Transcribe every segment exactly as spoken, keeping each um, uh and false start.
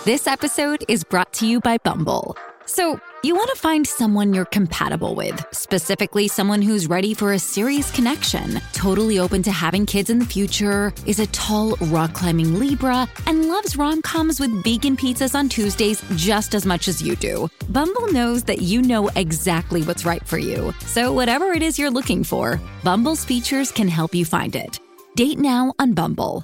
This episode is brought to you by Bumble. So, you want to find someone you're compatible with, specifically someone who's ready for a serious connection, totally open to having kids in the future, is a tall, rock-climbing Libra, and loves rom-coms with vegan pizzas on Tuesdays just as much as you do. Bumble knows that you know exactly what's right for you. So whatever it is you're looking for, Bumble's features can help you find it. Date now on Bumble.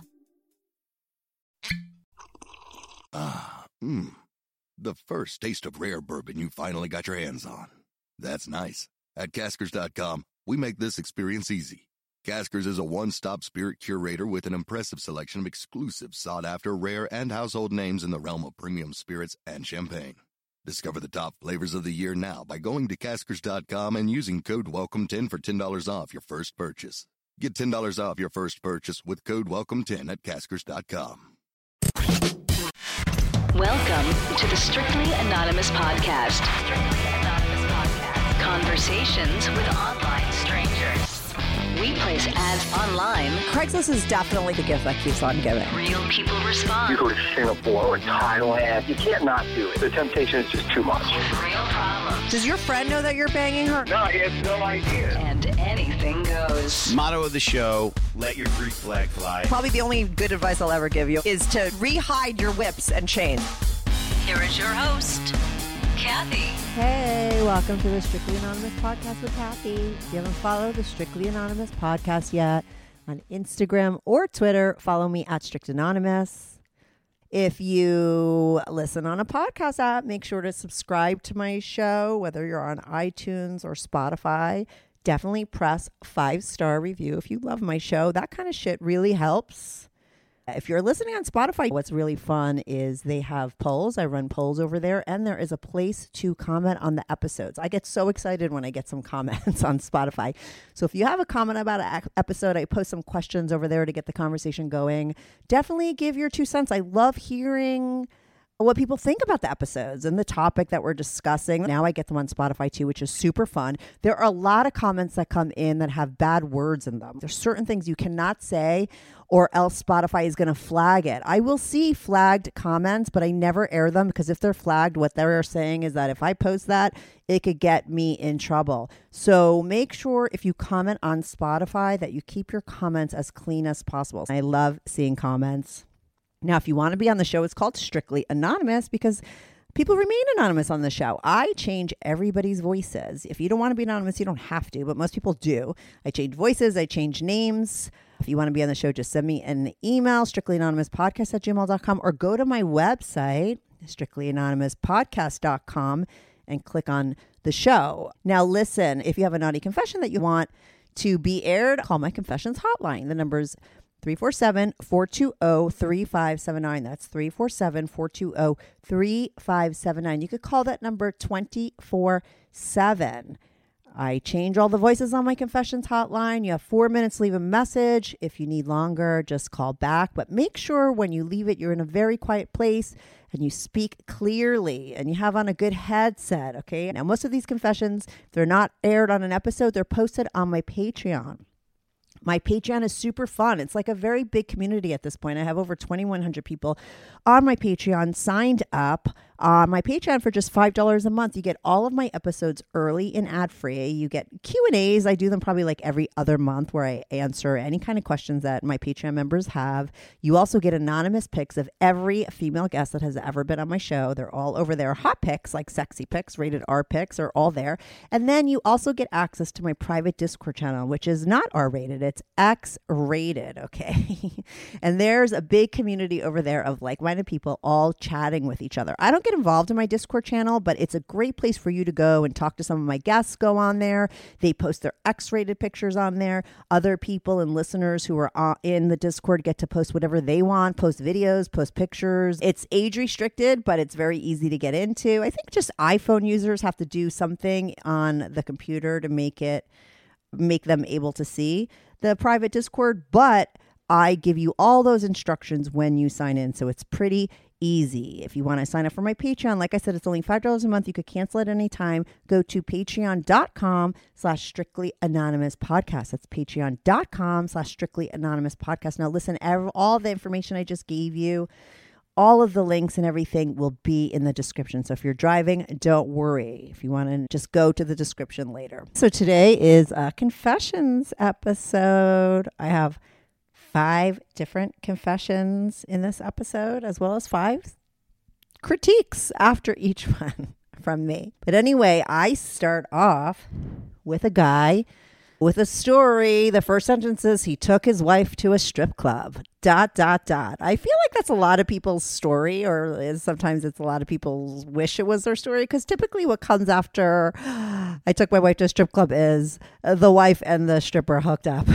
Ah, mmm. The first taste of rare bourbon you finally got your hands on. That's nice. At Caskers dot com, we make this experience easy. Caskers is a one-stop spirit curator with an impressive selection of exclusive, sought-after, rare, and household names in the realm of premium spirits and champagne. Discover the top flavors of the year now by going to Caskers dot com and using code welcome ten for ten dollars off your first purchase. Get ten dollars off your first purchase with code welcome ten at Caskers dot com. Welcome to the Strictly Anonymous Podcast. Strictly Anonymous Podcast. Conversations with online strangers. We place ads online. Craigslist is definitely the gift that keeps on giving. Real people respond. You go to Singapore or Thailand, you can't not do it. The temptation is just too much. Real problems. Does your friend know that you're banging her? No, he has no idea. And anything goes. Motto of the show, let your Greek flag fly. Probably the only good advice I'll ever give you is to re-hide your whips and chains. Here is your host, Kathy. Hey, welcome to the Strictly Anonymous Podcast with Kathy. If you haven't followed the Strictly Anonymous Podcast yet on Instagram or Twitter, follow me at Strict Anonymous. If you listen on a podcast app, make sure to subscribe to my show, whether you're on iTunes or Spotify. Definitely press five-star review if you love my show. That kind of shit really helps. If you're listening on Spotify, what's really fun is they have polls. I run polls over there, and there is a place to comment on the episodes. I get so excited when I get some comments on Spotify. So if you have a comment about an episode, I post some questions over there to get the conversation going. Definitely give your two cents. I love hearing what people think about the episodes and the topic that we're discussing. Now I get them on Spotify too, which is super fun. There are a lot of comments that come in that have bad words in them. There's certain things you cannot say or else Spotify is going to flag it. I will see flagged comments, but I never air them because if they're flagged, what they're saying is that if I post that, it could get me in trouble. So make sure if you comment on Spotify that you keep your comments as clean as possible. I love seeing comments. Now, if you want to be on the show, it's called Strictly Anonymous because people remain anonymous on the show. I change everybody's voices. If you don't want to be anonymous, you don't have to, but most people do. I change voices. I change names. If you want to be on the show, just send me an email, strictlyanonymouspodcast at gmail dot com, or go to my website, strictly anonymous podcast dot com, and click on the show. Now, listen, if you have a naughty confession that you want to be aired, call my confessions hotline. The number's three four seven, four two zero, three five seven nine. That's three four seven, four two zero, three five seven nine. You could call that number twenty-four seven. I change all the voices on my confessions hotline. You have four minutes to leave a message. If you need longer, just call back. But make sure when you leave it, you're in a very quiet place and you speak clearly and you have on a good headset, okay? Now, most of these confessions, they're not aired on an episode. They're posted on my Patreon. My Patreon is super fun. It's like a very big community at this point. I have over twenty-one hundred people on my Patreon signed up. On my Patreon for just five dollars a month, you get all of my episodes early and ad-free. You get Q and A's. I do them probably like every other month where I answer any kind of questions that my Patreon members have. You also get anonymous pics of every female guest that has ever been on my show. They're all over there. Hot pics, like sexy pics, rated R pics are all there. And then you also get access to my private Discord channel, which is not R-rated. It's X-rated, okay? And there's a big community over there of like-minded people all chatting with each other. I don't get involved in my Discord channel, but it's a great place for you to go and talk to some of my guests. Go on there. They post their X-rated pictures on there. Other people and listeners who are in the Discord get to post whatever they want, post videos, post pictures. It's age restricted, but it's very easy to get into. I think just iPhone users have to do something on the computer to make it make them able to see the private Discord, but I give you all those instructions when you sign in. So it's pretty easy. If you want to sign up for my Patreon, like I said, it's only five dollars a month. You could cancel at any time. Go to patreon.com slash strictly anonymous podcast. That's patreon.com slash strictly anonymous podcast. Now listen, all the information I just gave you all of the links and everything will be in the description. So if you're driving, don't worry. If you want to just go to the description later. So today is a confessions episode. I have five different confessions in this episode, as well as five critiques after each one from me. But anyway, I start off with a guy with a story. The first sentence is, he took his wife to a strip club, dot, dot, dot. I feel like that's a lot of people's story, or is sometimes it's a lot of people's wish it was their story, because typically what comes after I took my wife to a strip club is uh, the wife and the stripper hooked up.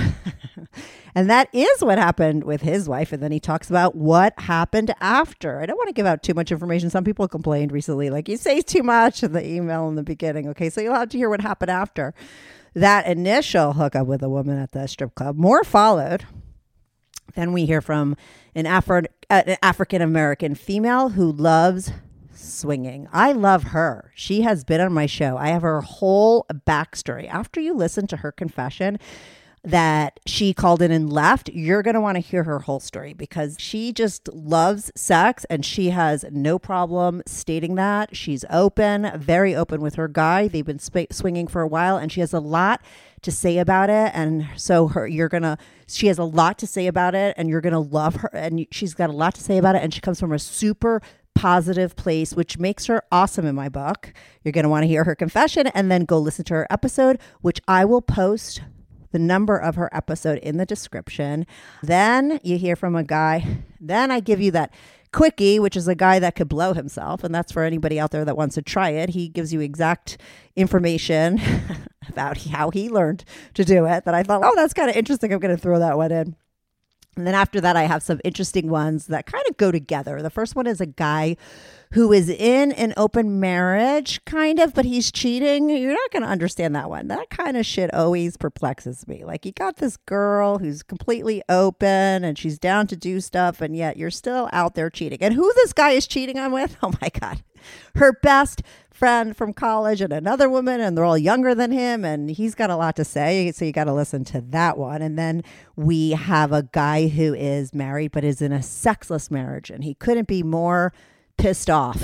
And that is what happened with his wife. And then he talks about what happened after. I don't want to give out too much information. Some people complained recently, like, you say too much in the email in the beginning. Okay, so you'll have to hear what happened after that initial hookup with a woman at the strip club. More followed. Then we hear from an, Afro- uh, an African-American female who loves swinging. I love her. She has been on my show. I have her whole backstory. After you listen to her confession that she called in and left, you're going to want to hear her whole story, because she just loves sex and she has no problem stating that. She's open, very open with her guy. They've been sp- swinging for a while, and she has a lot to say about it. And so her, you're going to, she has a lot to say about it, and you're going to love her. And she's got a lot to say about it. And she comes from a super positive place, which makes her awesome in my book. You're going to want to hear her confession and then go listen to her episode, which I will post the number of her episode in the description. Then you hear from a guy. Then I give you that quickie, which is a guy that could blow himself. And that's for anybody out there that wants to try it. He gives you exact information about how he learned to do it, that I thought, oh, that's kind of interesting. I'm going to throw that one in. And then after that, I have some interesting ones that kind of go together. The first one is a guy who is in an open marriage, kind of, but he's cheating. You're not going to understand that one. That kind of shit always perplexes me. Like, you got this girl who's completely open and she's down to do stuff, and yet you're still out there cheating. And who this guy is cheating on with? Oh my God. Her best friend from college and another woman, and they're all younger than him, and he's got a lot to say, so you got to listen to that one. And then we have a guy who is married but is in a sexless marriage, and he couldn't be more pissed off.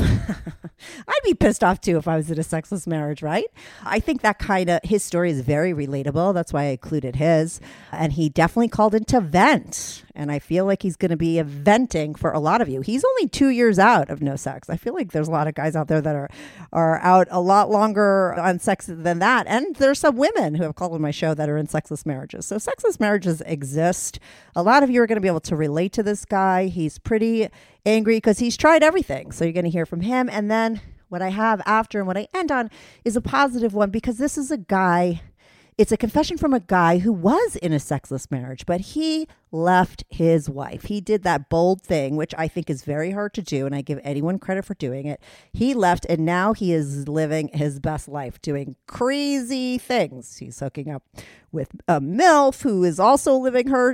I'd be pissed off too if I was in a sexless marriage, right? I think that kind of, his story is very relatable. That's why I included his. And he definitely called in to vent. And I feel like he's going to be venting for a lot of you. He's only two years out of no sex. I feel like there's a lot of guys out there that are, are out a lot longer on sex than that. And there's some women who have called on my show that are in sexless marriages. So sexless marriages exist. A lot of you are going to be able to relate to this guy. He's pretty angry because he's tried everything. So you're going to hear from him. And then what I have after and what I end on is a positive one, because this is a guy, it's a confession from a guy who was in a sexless marriage, but he left his wife. He did that bold thing, which I think is very hard to do, and I give anyone credit for doing it. He left, and now he is living his best life, doing crazy things. He's hooking up with a MILF who is also living her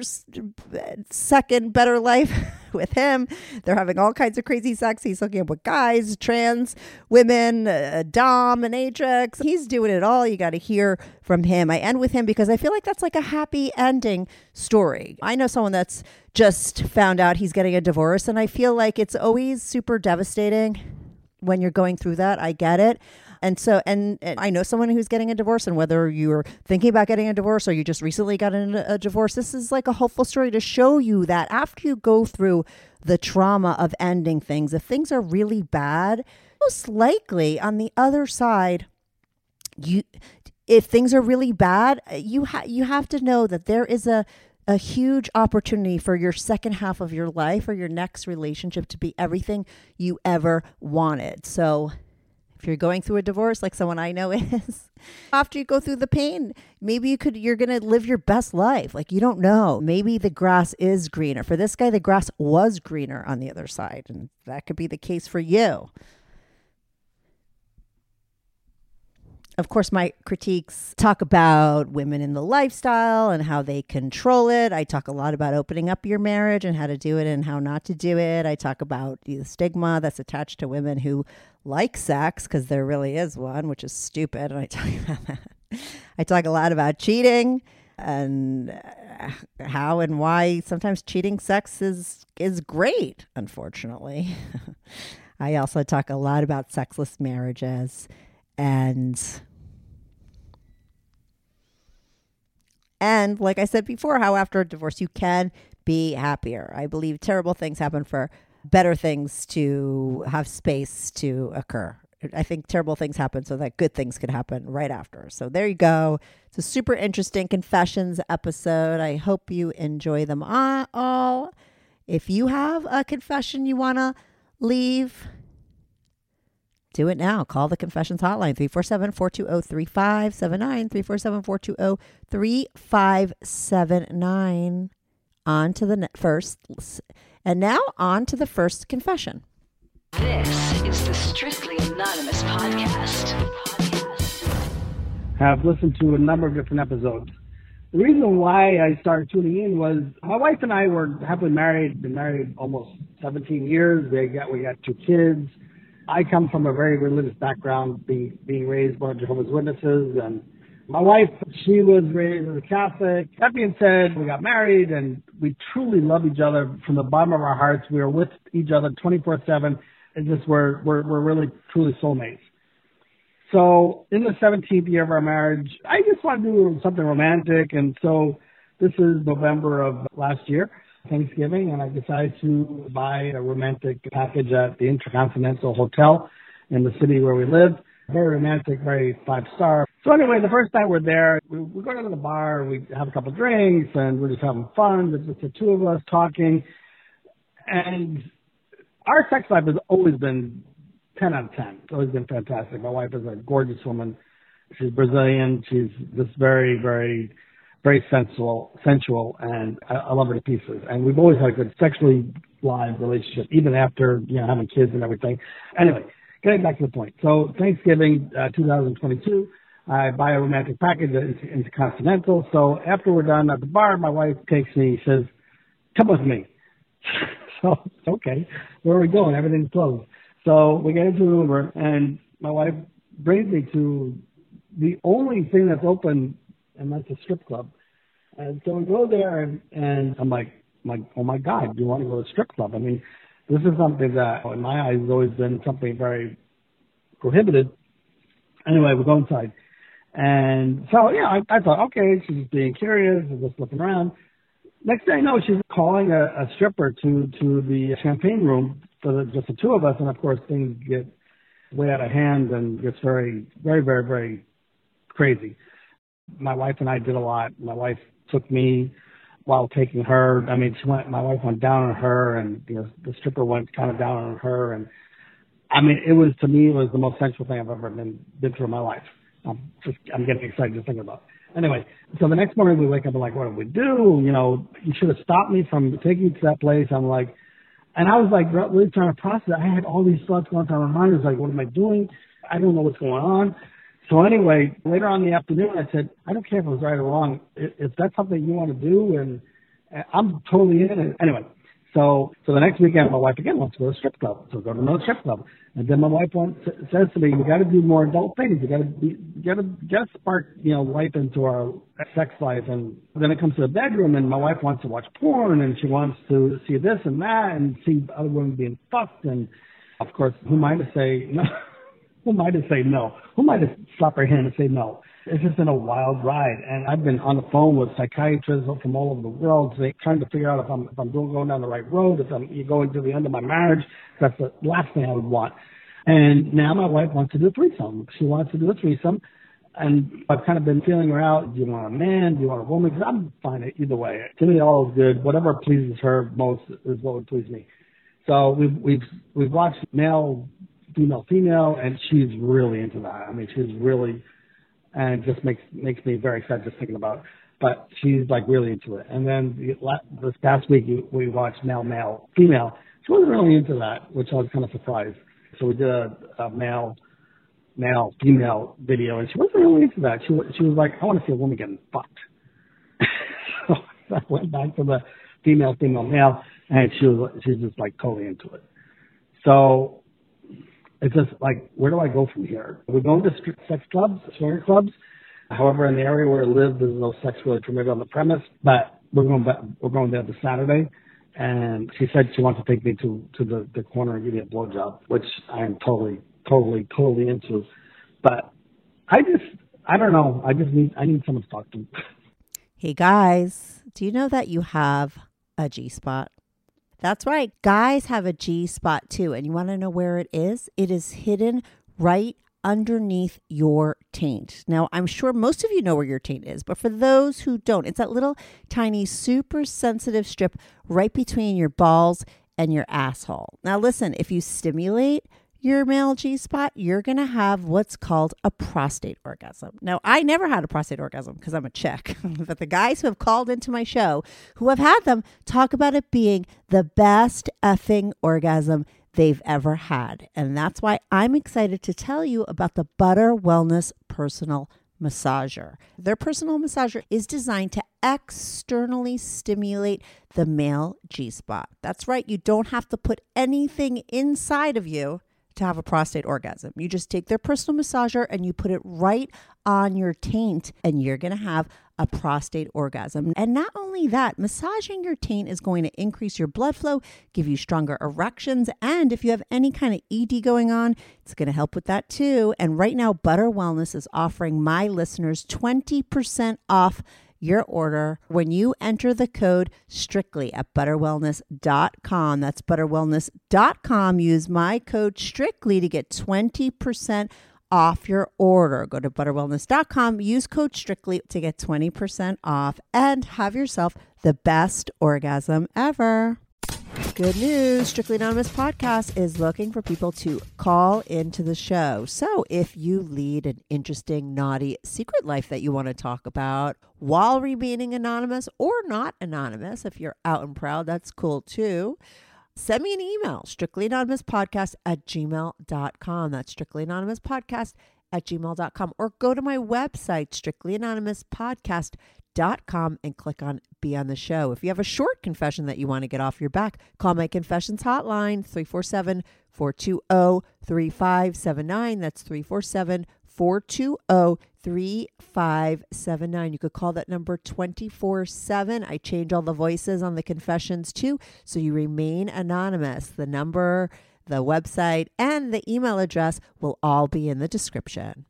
second better life with him. They're having all kinds of crazy sex. He's hooking up with guys, trans women, uh, dominatrix. He's doing it all. You got to hear from him. I end with him because I feel like that's like a happy ending story. I know someone that's just found out he's getting a divorce, and I feel like it's always super devastating when you're going through that. I get it. And so, and, and I know someone who's getting a divorce, and whether you're thinking about getting a divorce or you just recently got a, a divorce, this is like a hopeful story to show you that after you go through the trauma of ending things, if things are really bad, most likely on the other side, you, if things are really bad, you ha- you have to know that there is a a huge opportunity for your second half of your life or your next relationship to be everything you ever wanted. So if you're going through a divorce, like someone I know is, after you go through the pain, maybe you could, you're going to live your best life. Like, you don't know. Maybe the grass is greener. For this guy, the grass was greener on the other side. And that could be the case for you. Of course, my critiques talk about women in the lifestyle and how they control it. I talk a lot about opening up your marriage and how to do it and how not to do it. I talk about the stigma that's attached to women who like sex, because there really is one, which is stupid. And I talk about that. I talk a lot about cheating and how and why sometimes cheating sex is is great, unfortunately. I also talk a lot about sexless marriages and and like I said before, how after a divorce you can be happier. I believe terrible things happen for better things to have space to occur. I think terrible things happen so that good things could happen right after. So there you go. It's a super interesting confessions episode. I hope you enjoy them all. If you have a confession you want to leave, do it now. Call the confessions hotline, three four seven, four two zero, three five seven nine, three four seven, four two zero, three five seven nine. On to the first. And now on to the first confession. This is the Strictly Anonymous podcast. Have listened to a number of different episodes. The reason why I started tuning in was my wife and I were happily married, been married almost seventeen years. We got, we got two kids. I come from a very religious background, being, being raised by Jehovah's Witnesses, and my wife, she was raised as a Catholic. That being said, we got married and we truly love each other from the bottom of our hearts. We are with each other twenty-four seven. It's just we're, we're, we're really truly soulmates. So in the seventeenth year of our marriage, I just want to do something romantic. And so this is November of last year, Thanksgiving, and I decided to buy a romantic package at the Intercontinental Hotel in the city where we live. Very romantic, very five-star. So anyway, the first night we're there, we, we go down to the bar, we have a couple of drinks, and we're just having fun. There's just the two of us talking. And our sex life has always been ten out of ten. It's always been fantastic. My wife is a gorgeous woman. She's Brazilian. She's just very, very, very sensual, sensual, and I, I love her to pieces. And we've always had a good sexually live relationship, even after, you know, having kids and everything. Anyway, getting back to the point. So Thanksgiving uh, two thousand twenty-two, I buy a romantic package into, into Continental. So after we're done at the bar, my wife takes me, says, come with me. So, okay, where are we going? Everything's closed. So we get into an Uber, and my wife brings me to the only thing that's open, and that's a strip club. And so we go there, and, and I'm like, I'm like, oh, my God, do you want to go to a strip club? I mean, this is something that, in my eyes, has always been something very prohibited. Anyway, we go inside. And so, yeah, I, I thought, okay, she's just being curious and just looking around. Next thing I know, she's calling a, a stripper to, to the champagne room for the, just the two of us. And, of course, things get way out of hand and gets very, very, very, very crazy. My wife and I did a lot. My wife took me while taking her. I mean, she went, my wife went down on her, and you know, the stripper went kind of down on her. And, I mean, it was, to me, it was the most sensual thing I've ever been, been through in my life. I'm just, I'm getting excited just thinking about it. Anyway, so the next morning we wake up and like, what do we do? You know, you should have stopped me from taking you to that place. I'm like, and I was like really trying to process it. I had all these thoughts going through my mind. I was like, what am I doing? I don't know what's going on. So anyway, later on in the afternoon, I said, I don't care if it was right or wrong. If that's something you want to do, and I'm totally in it. Anyway, so so the next weekend, my wife again wants to go to a strip club. So go to another strip club. And then my wife wants, says to me, you got to do more adult things. You got to be, you got to just spark, you know, life into our sex life. And then it comes to the bedroom, and my wife wants to watch porn, and she wants to see this and that, and see other women being fucked. And of course, who am I to say no? Who am I to say no? Who am I to slap her hand and say no? It's just been a wild ride. And I've been on the phone with psychiatrists from all over the world trying to figure out if I'm, if I'm doing, going down the right road, if I'm going to the end of my marriage. That's the last thing I would want. And now my wife wants to do a threesome. She wants to do a threesome. And I've kind of been feeling her out. Do you want a man? Do you want a woman? Because I'm fine either way. To me, all is good. Whatever pleases her most is what would please me. So we've, we've, we've watched male, female, female, and she's really into that. I mean, she's really, and it just makes makes me very excited just thinking about it. But she's like really into it. And then the, this past week we watched male, male, female. She wasn't really into that, which I was kind of surprised. So we did a, a male, male, female video, and she wasn't really into that. She she was like, I want to see a woman getting fucked. So I went back to the female, female, male, and she was she's just like totally into it. So it's just like, where do I go from here? We're going to sex clubs, swinger clubs. However, in the area where I live, there's no sex really permitted on the premise. But we're going back, we're going there this Saturday. And she said she wants to take me to, to the, the corner and give me a blowjob, which I am totally, totally, totally into. But I just, I don't know. I just need, I need someone to talk to. Hey guys, do you know that you have a G-spot? That's right. Guys have a G-spot too. And you want to know where it is? It is hidden right underneath your taint. Now, I'm sure most of you know where your taint is, but for those who don't, it's that little tiny, super sensitive strip right between your balls and your asshole. Now, listen, if you stimulate your male G-spot, you're going to have what's called a prostate orgasm. Now, I never had a prostate orgasm because I'm a chick, but the guys who have called into my show who have had them talk about it being the best effing orgasm they've ever had. And that's why I'm excited to tell you about the Butter Wellness Personal Massager. Their personal massager is designed to externally stimulate the male G-spot. That's right. You don't have to put anything inside of you to have a prostate orgasm. You just take their personal massager and you put it right on your taint and you're going to have a prostate orgasm. And not only that, massaging your taint is going to increase your blood flow, give you stronger erections, and if you have any kind of E D going on, it's going to help with that too. And right now, Butter Wellness is offering my listeners twenty percent off your order when you enter the code STRICTLY at butter wellness dot com. That's butter wellness dot com. Use my code STRICTLY to get twenty percent off your order. Go to butter wellness dot com, use code STRICTLY to get twenty percent off and have yourself the best orgasm ever. Good news, Strictly Anonymous Podcast is looking for people to call into the show. So if you lead an interesting, naughty secret life that you want to talk about while remaining anonymous or not anonymous, if you're out and proud, that's cool too. Send me an email, strictly anonymous podcast at gmail dot com. That's strictly anonymous podcast at gmail dot com. Or go to my website, strictly anonymous podcast dot com, and click on Be on the Show. If you have a short confession that you want to get off your back, call my confessions hotline, three four seven, four two zero, three five seven nine. That's three four seven, four two zero, three five seven nine. You could call that number twenty-four seven. I change all the voices on the confessions too, so you remain anonymous. The number, the website, and the email address will all be in the description.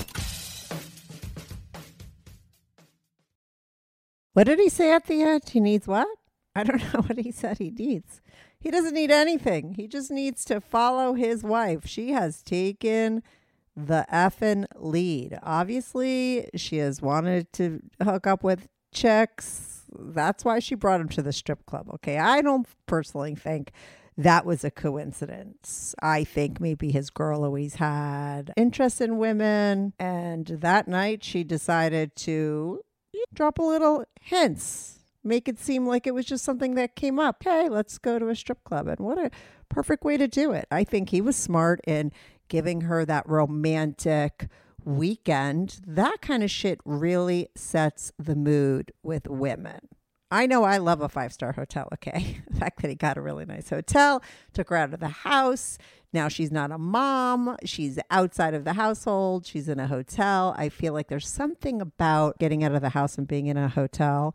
What did he say at the end? He needs what? I don't know what he said he needs. He doesn't need anything. He just needs to follow his wife. She has taken the effing lead. Obviously, she has wanted to hook up with chicks. That's why she brought him to the strip club. Okay, I don't personally think that was a coincidence. I think maybe his girl always had interest in women, and that night she decided to drop a little hints, make it seem like it was just something that came up. Hey, let's go to a strip club. And what a perfect way to do it. I think he was smart in giving her that romantic weekend. That kind of shit really sets the mood with women. I know I love a five-star hotel, okay? The fact that he got a really nice hotel, took her out of the house. Now she's not a mom. She's outside of the household. She's in a hotel. I feel like there's something about getting out of the house and being in a hotel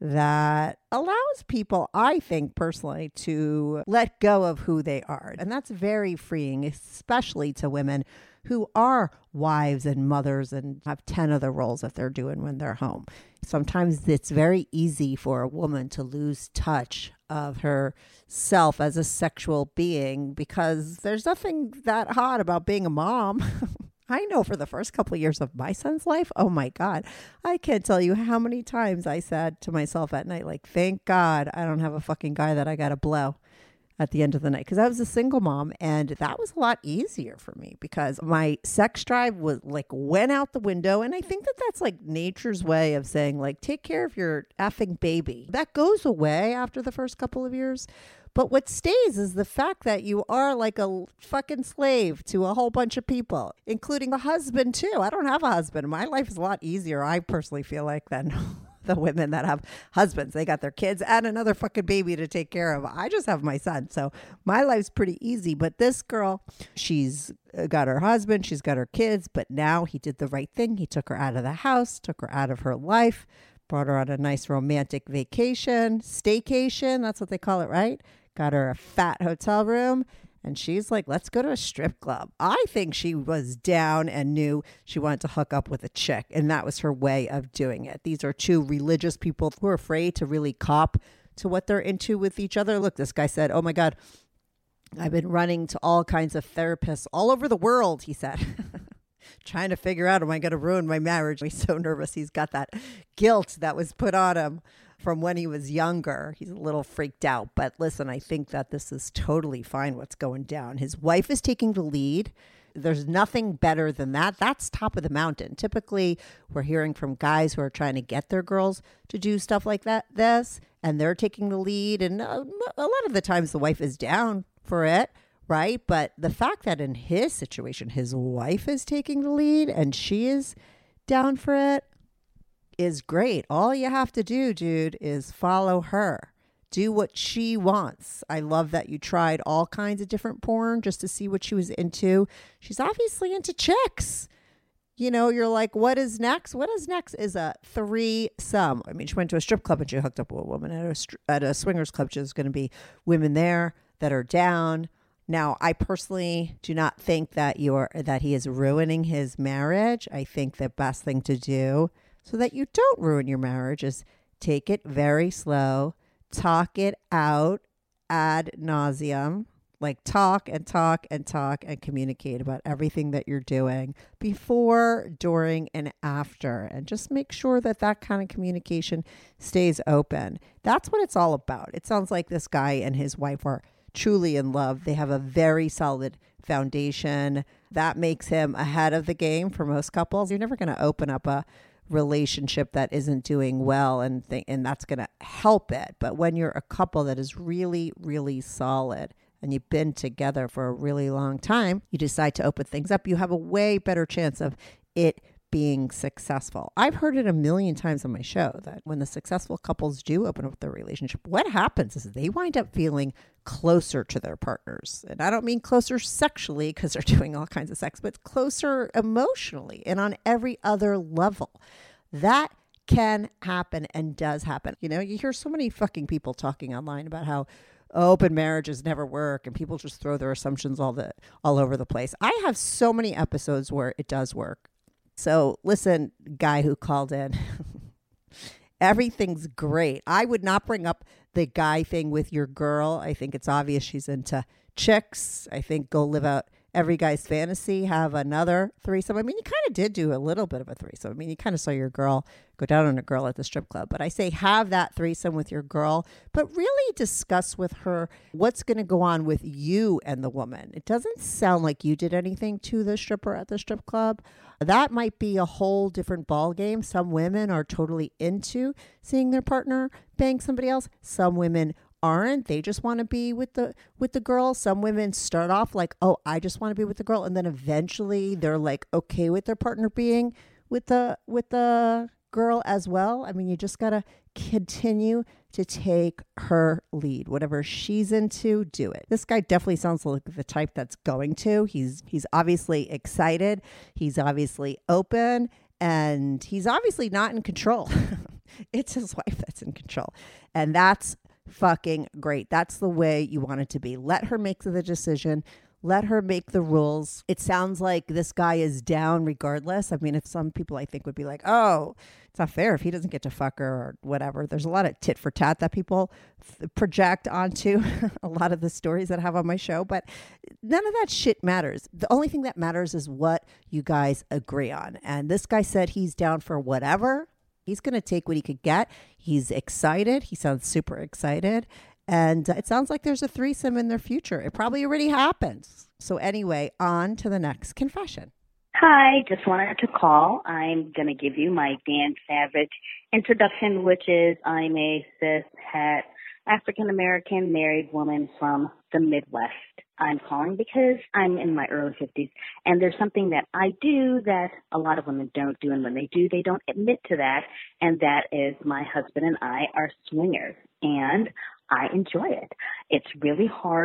that allows people, I think personally, to let go of who they are. And that's very freeing, especially to women who are wives and mothers and have ten other roles that they're doing when they're home. Sometimes it's very easy for a woman to lose touch of herself as a sexual being because there's nothing that hot about being a mom. I know for the first couple of years of my son's life, oh my God, I can't tell you how many times I said to myself at night, like, thank God I don't have a fucking guy that I got to blow at the end of the night. Because I was a single mom and that was a lot easier for me because my sex drive was like went out the window. And I think that that's like nature's way of saying like, take care of your effing baby. That goes away after the first couple of years. But what stays is the fact that you are like a fucking slave to a whole bunch of people, including a husband too. I don't have a husband. My life is a lot easier, I personally feel like, than the women that have husbands. They got their kids and another fucking baby to take care of. I just have my son. So my life's pretty easy. But this girl, she's got her husband, she's got her kids, but now he did the right thing. He took her out of the house, took her out of her life, Brought her on a nice romantic vacation, staycation. That's what they call it, right? Got her a fat hotel room. And she's like, let's go to a strip club. I think she was down and knew she wanted to hook up with a chick. And that was her way of doing it. These are two religious people who are afraid to really cop to what they're into with each other. Look, this guy said, oh my God, I've been running to all kinds of therapists all over the world, he said. Trying to figure out, am I going to ruin my marriage? He's so nervous. He's got that guilt that was put on him from when he was younger. He's a little freaked out. But listen, I think that this is totally fine what's going down. His wife is taking the lead. There's nothing better than that. That's top of the mountain. Typically, we're hearing from guys who are trying to get their girls to do stuff like that, this, and they're taking the lead. And a lot of the times the wife is down for it, right? But the fact that in his situation, his wife is taking the lead and she is down for it is great. All you have to do, dude, is follow her. Do what she wants. I love that you tried all kinds of different porn just to see what she was into. She's obviously into chicks. You know, you're like, what is next? What is next is a threesome. I mean, she went to a strip club and she hooked up with a woman at a, at a swingers club. There's going to be women there that are down. Now, I personally do not think that you're that he is ruining his marriage. I think the best thing to do so that you don't ruin your marriage is take it very slow, talk it out ad nauseum, like talk and talk and talk and communicate about everything that you're doing before, during, and after. And just make sure that that kind of communication stays open. That's what it's all about. It sounds like this guy and his wife are truly in love. They have a very solid foundation. That makes him ahead of the game for most couples. You're never going to open up a relationship that isn't doing well and th- and that's going to help it. But when you're a couple that is really, really solid and you've been together for a really long time, you decide to open things up, you have a way better chance of it being successful. I've heard it a million times on my show that when the successful couples do open up their relationship, what happens is they wind up feeling closer to their partners. And I don't mean closer sexually because they're doing all kinds of sex, but closer emotionally and on every other level. That can happen and does happen. You know, you hear so many fucking people talking online about how open marriages never work and people just throw their assumptions all the all over the place. I have so many episodes where it does work. So listen, guy who called in, everything's great. I would not bring up the guy thing with your girl. I think it's obvious she's into chicks. I think go live out every guy's fantasy, have another threesome. I mean, you kind of did do a little bit of a threesome. I mean, you kind of saw your girl go down on a girl at the strip club. But I say have that threesome with your girl, but really discuss with her what's going to go on with you and the woman. It doesn't sound like you did anything to the stripper at the strip club. That might be a whole different ball game. Some women are totally into seeing their partner bang somebody else. Some women aren't. They just want to be with the with the girl. Some women start off like, oh, I just want to be with the girl, and then eventually they're like okay with their partner being with the with the girl as well. I mean, you just gotta continue to take her lead. Whatever she's into, do it. This guy definitely sounds like the type that's going to. He's he's obviously excited. He's obviously open, and he's obviously not in control. It's his wife that's in control, and that's fucking great. That's the way you want it to be. Let her make the decision. Let her make the rules. It sounds like this guy is down regardless. I mean, if some people I think would be like, oh, it's not fair if he doesn't get to fuck her or whatever. There's a lot of tit for tat that people th- project onto a lot of the stories that I have on my show, but none of that shit matters. The only thing that matters is what you guys agree on. And this guy said he's down for whatever. He's going to take what he could get. He's excited. He sounds super excited. And it sounds like there's a threesome in their future. It probably already happens. So anyway, on to the next confession. Hi, just wanted to call. I'm going to give you my Dan Savage introduction, which is I'm a cis-het African-American married woman from the Midwest. I'm calling because I'm in my early fifties, and there's something that I do that a lot of women don't do, and when they do, they don't admit to that, and that is my husband and I are swingers, and I enjoy it. It's really hard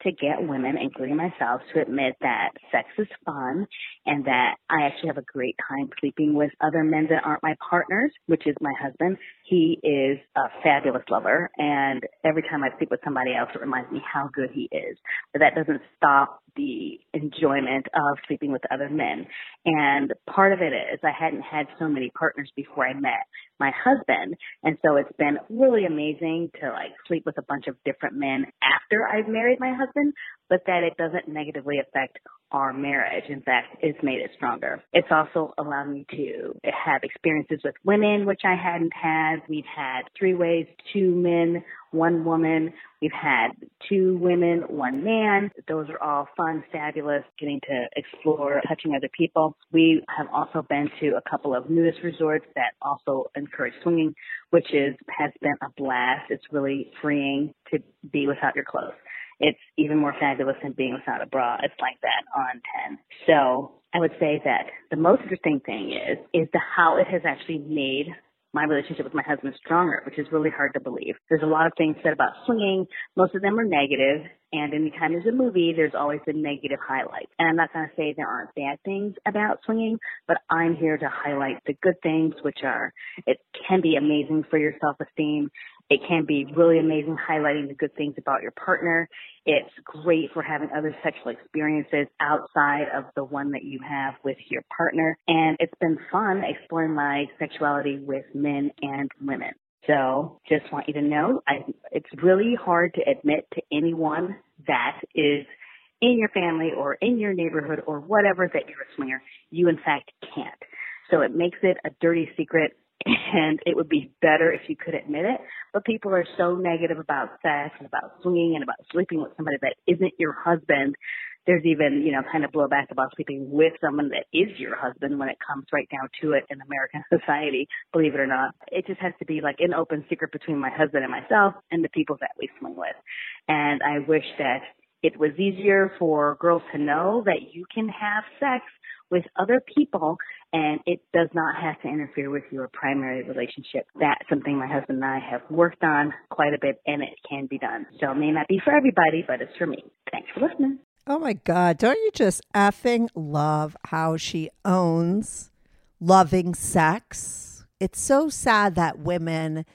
to get women, including myself, to admit that sex is fun and that I actually have a great time sleeping with other men that aren't my partners, which is my husband. He is a fabulous lover, and every time I sleep with somebody else, it reminds me how good he is. But that doesn't stop the enjoyment of sleeping with other men. And part of it is I hadn't had so many partners before I met my husband. And so it's been really amazing to like sleep with a bunch of different men after I've married my husband, but that it doesn't negatively affect our marriage. In fact, it's made it stronger. It's also allowed me to have experiences with women, which I hadn't had. We've had three ways, two men, one woman. We've had two women, one man. Those are all fun, fabulous, getting to explore, touching other people. We have also been to a couple of nudist resorts that also encourage swinging, which is has been a blast. It's really freeing to be without your clothes. It's even more fabulous than being without a bra. It's like that on ten. So I would say that the most interesting thing is, is the how it has actually made my relationship with my husband stronger, which is really hard to believe. There's a lot of things said about swinging. Most of them are negative. And anytime there's a movie, there's always a negative highlight. And I'm not going to say there aren't bad things about swinging, but I'm here to highlight the good things, which are, it can be amazing for your self-esteem. It can be really amazing highlighting the good things about your partner. It's great for having other sexual experiences outside of the one that you have with your partner. And it's been fun exploring my sexuality with men and women. So just want you to know, I, it's really hard to admit to anyone that is in your family or in your neighborhood or whatever that you're a swinger. You, in fact, can't. So it makes it a dirty secret, and it would be better if you could admit it. But people are so negative about sex and about swinging and about sleeping with somebody that isn't your husband. There's even, you know, kind of blowback about sleeping with someone that is your husband when it comes right down to it in American society, believe it or not. It just has to be like an open secret between my husband and myself and the people that we swing with. And I wish that it was easier for girls to know that you can have sex with other people and it does not have to interfere with your primary relationship. That's something my husband and I have worked on quite a bit, and it can be done. So it may not be for everybody, but it's for me. Thanks for listening. Oh my God, don't you just effing love how she owns loving sex? It's so sad that women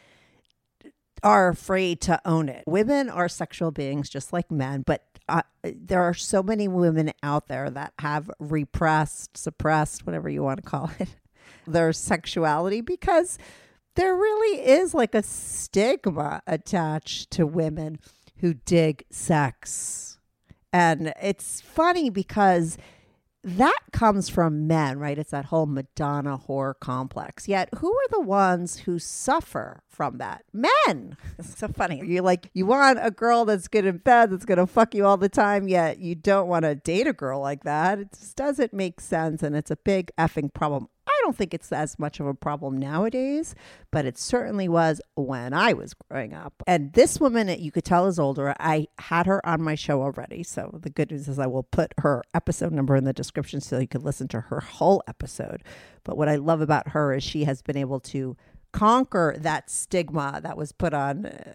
are afraid to own it. Women are sexual beings just like men, but uh, there are so many women out there that have repressed, suppressed, whatever you want to call it, their sexuality because there really is like a stigma attached to women who dig sex. And it's funny because that comes from men, right? It's that whole Madonna whore complex. Yet who are the ones who suffer from that? Men. It's so funny. You're like, you want a girl that's good in bed, that's going to fuck you all the time, yet you don't want to date a girl like that. It just doesn't make sense. And it's a big effing problem. I don't think it's as much of a problem nowadays, but it certainly was when I was growing up. And this woman, you could tell, is older. I had her on my show already. So the good news is I will put her episode number in the description so you can listen to her whole episode. But what I love about her is she has been able to conquer that stigma that was put on uh,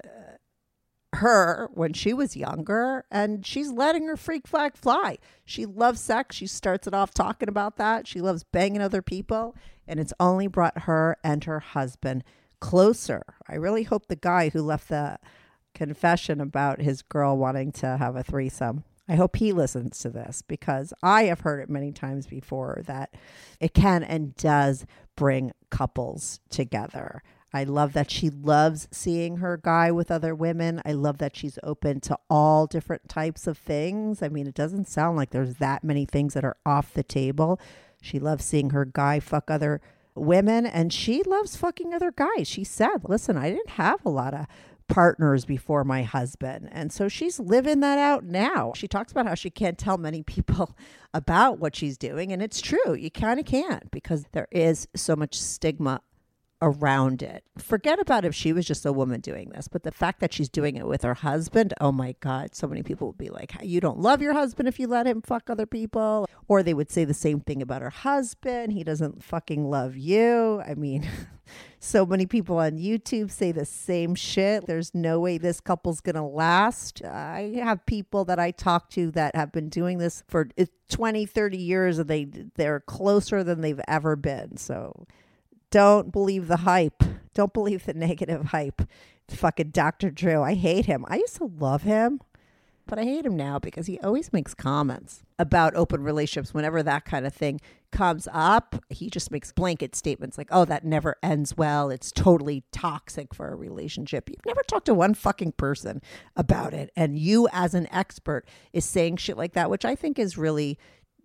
her when she was younger, and she's letting her freak flag fly. She loves sex. She starts it off talking about that. She loves banging other people, and it's only brought her and her husband closer. I really hope the guy who left the confession about his girl wanting to have a threesome, I hope he listens to this, because I have heard it many times before that it can and does bring couples together. I love that she loves seeing her guy with other women. I love that she's open to all different types of things. I mean, it doesn't sound like there's that many things that are off the table. She loves seeing her guy fuck other women, and she loves fucking other guys. She said, listen, I didn't have a lot of partners before my husband. And so she's living that out now. She talks about how she can't tell many people about what she's doing. And it's true. You kind of can't, because there is so much stigma around it. Forget about if she was just a woman doing this, but the fact that she's doing it with her husband, oh my God, so many people would be like, you don't love your husband if you let him fuck other people. Or they would say the same thing about her husband. He doesn't fucking love you. I mean, So many people on YouTube say the same shit. There's no way this couple's going to last. I have people that I talk to that have been doing this for twenty, thirty years, and they, they're closer than they've ever been. So don't believe the hype. Don't believe the negative hype. Fucking Doctor Drew. I hate him. I used to love him, but I hate him now because he always makes comments about open relationships. Whenever that kind of thing comes up, he just makes blanket statements like, oh, that never ends well. It's totally toxic for a relationship. You've never talked to one fucking person about it. And you as an expert is saying shit like that, which I think is really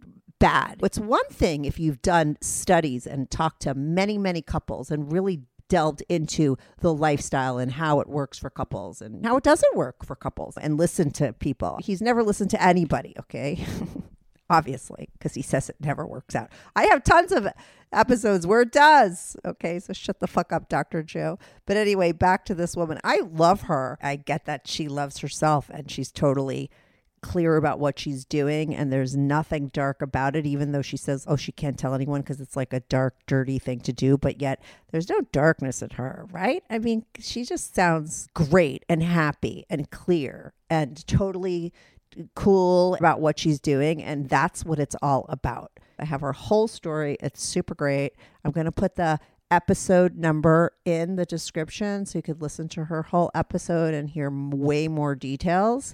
bad. It's one thing if you've done studies and talked to many, many couples and really delved into the lifestyle and how it works for couples and how it doesn't work for couples and listen to people. He's never listened to anybody, okay? Obviously, because he says it never works out. I have tons of episodes where it does. Okay, so shut the fuck up, Doctor Joe. But anyway, back to this woman. I love her. I get that she loves herself and she's totally clear about what she's doing, and there's nothing dark about it, even though she says, oh, she can't tell anyone because it's like a dark, dirty thing to do, but yet there's no darkness in her, right? I mean, she just sounds great and happy and clear and totally cool about what she's doing, and that's what it's all about. I have her whole story. It's super great. I'm going to put the episode number in the description so you could listen to her whole episode and hear way more details.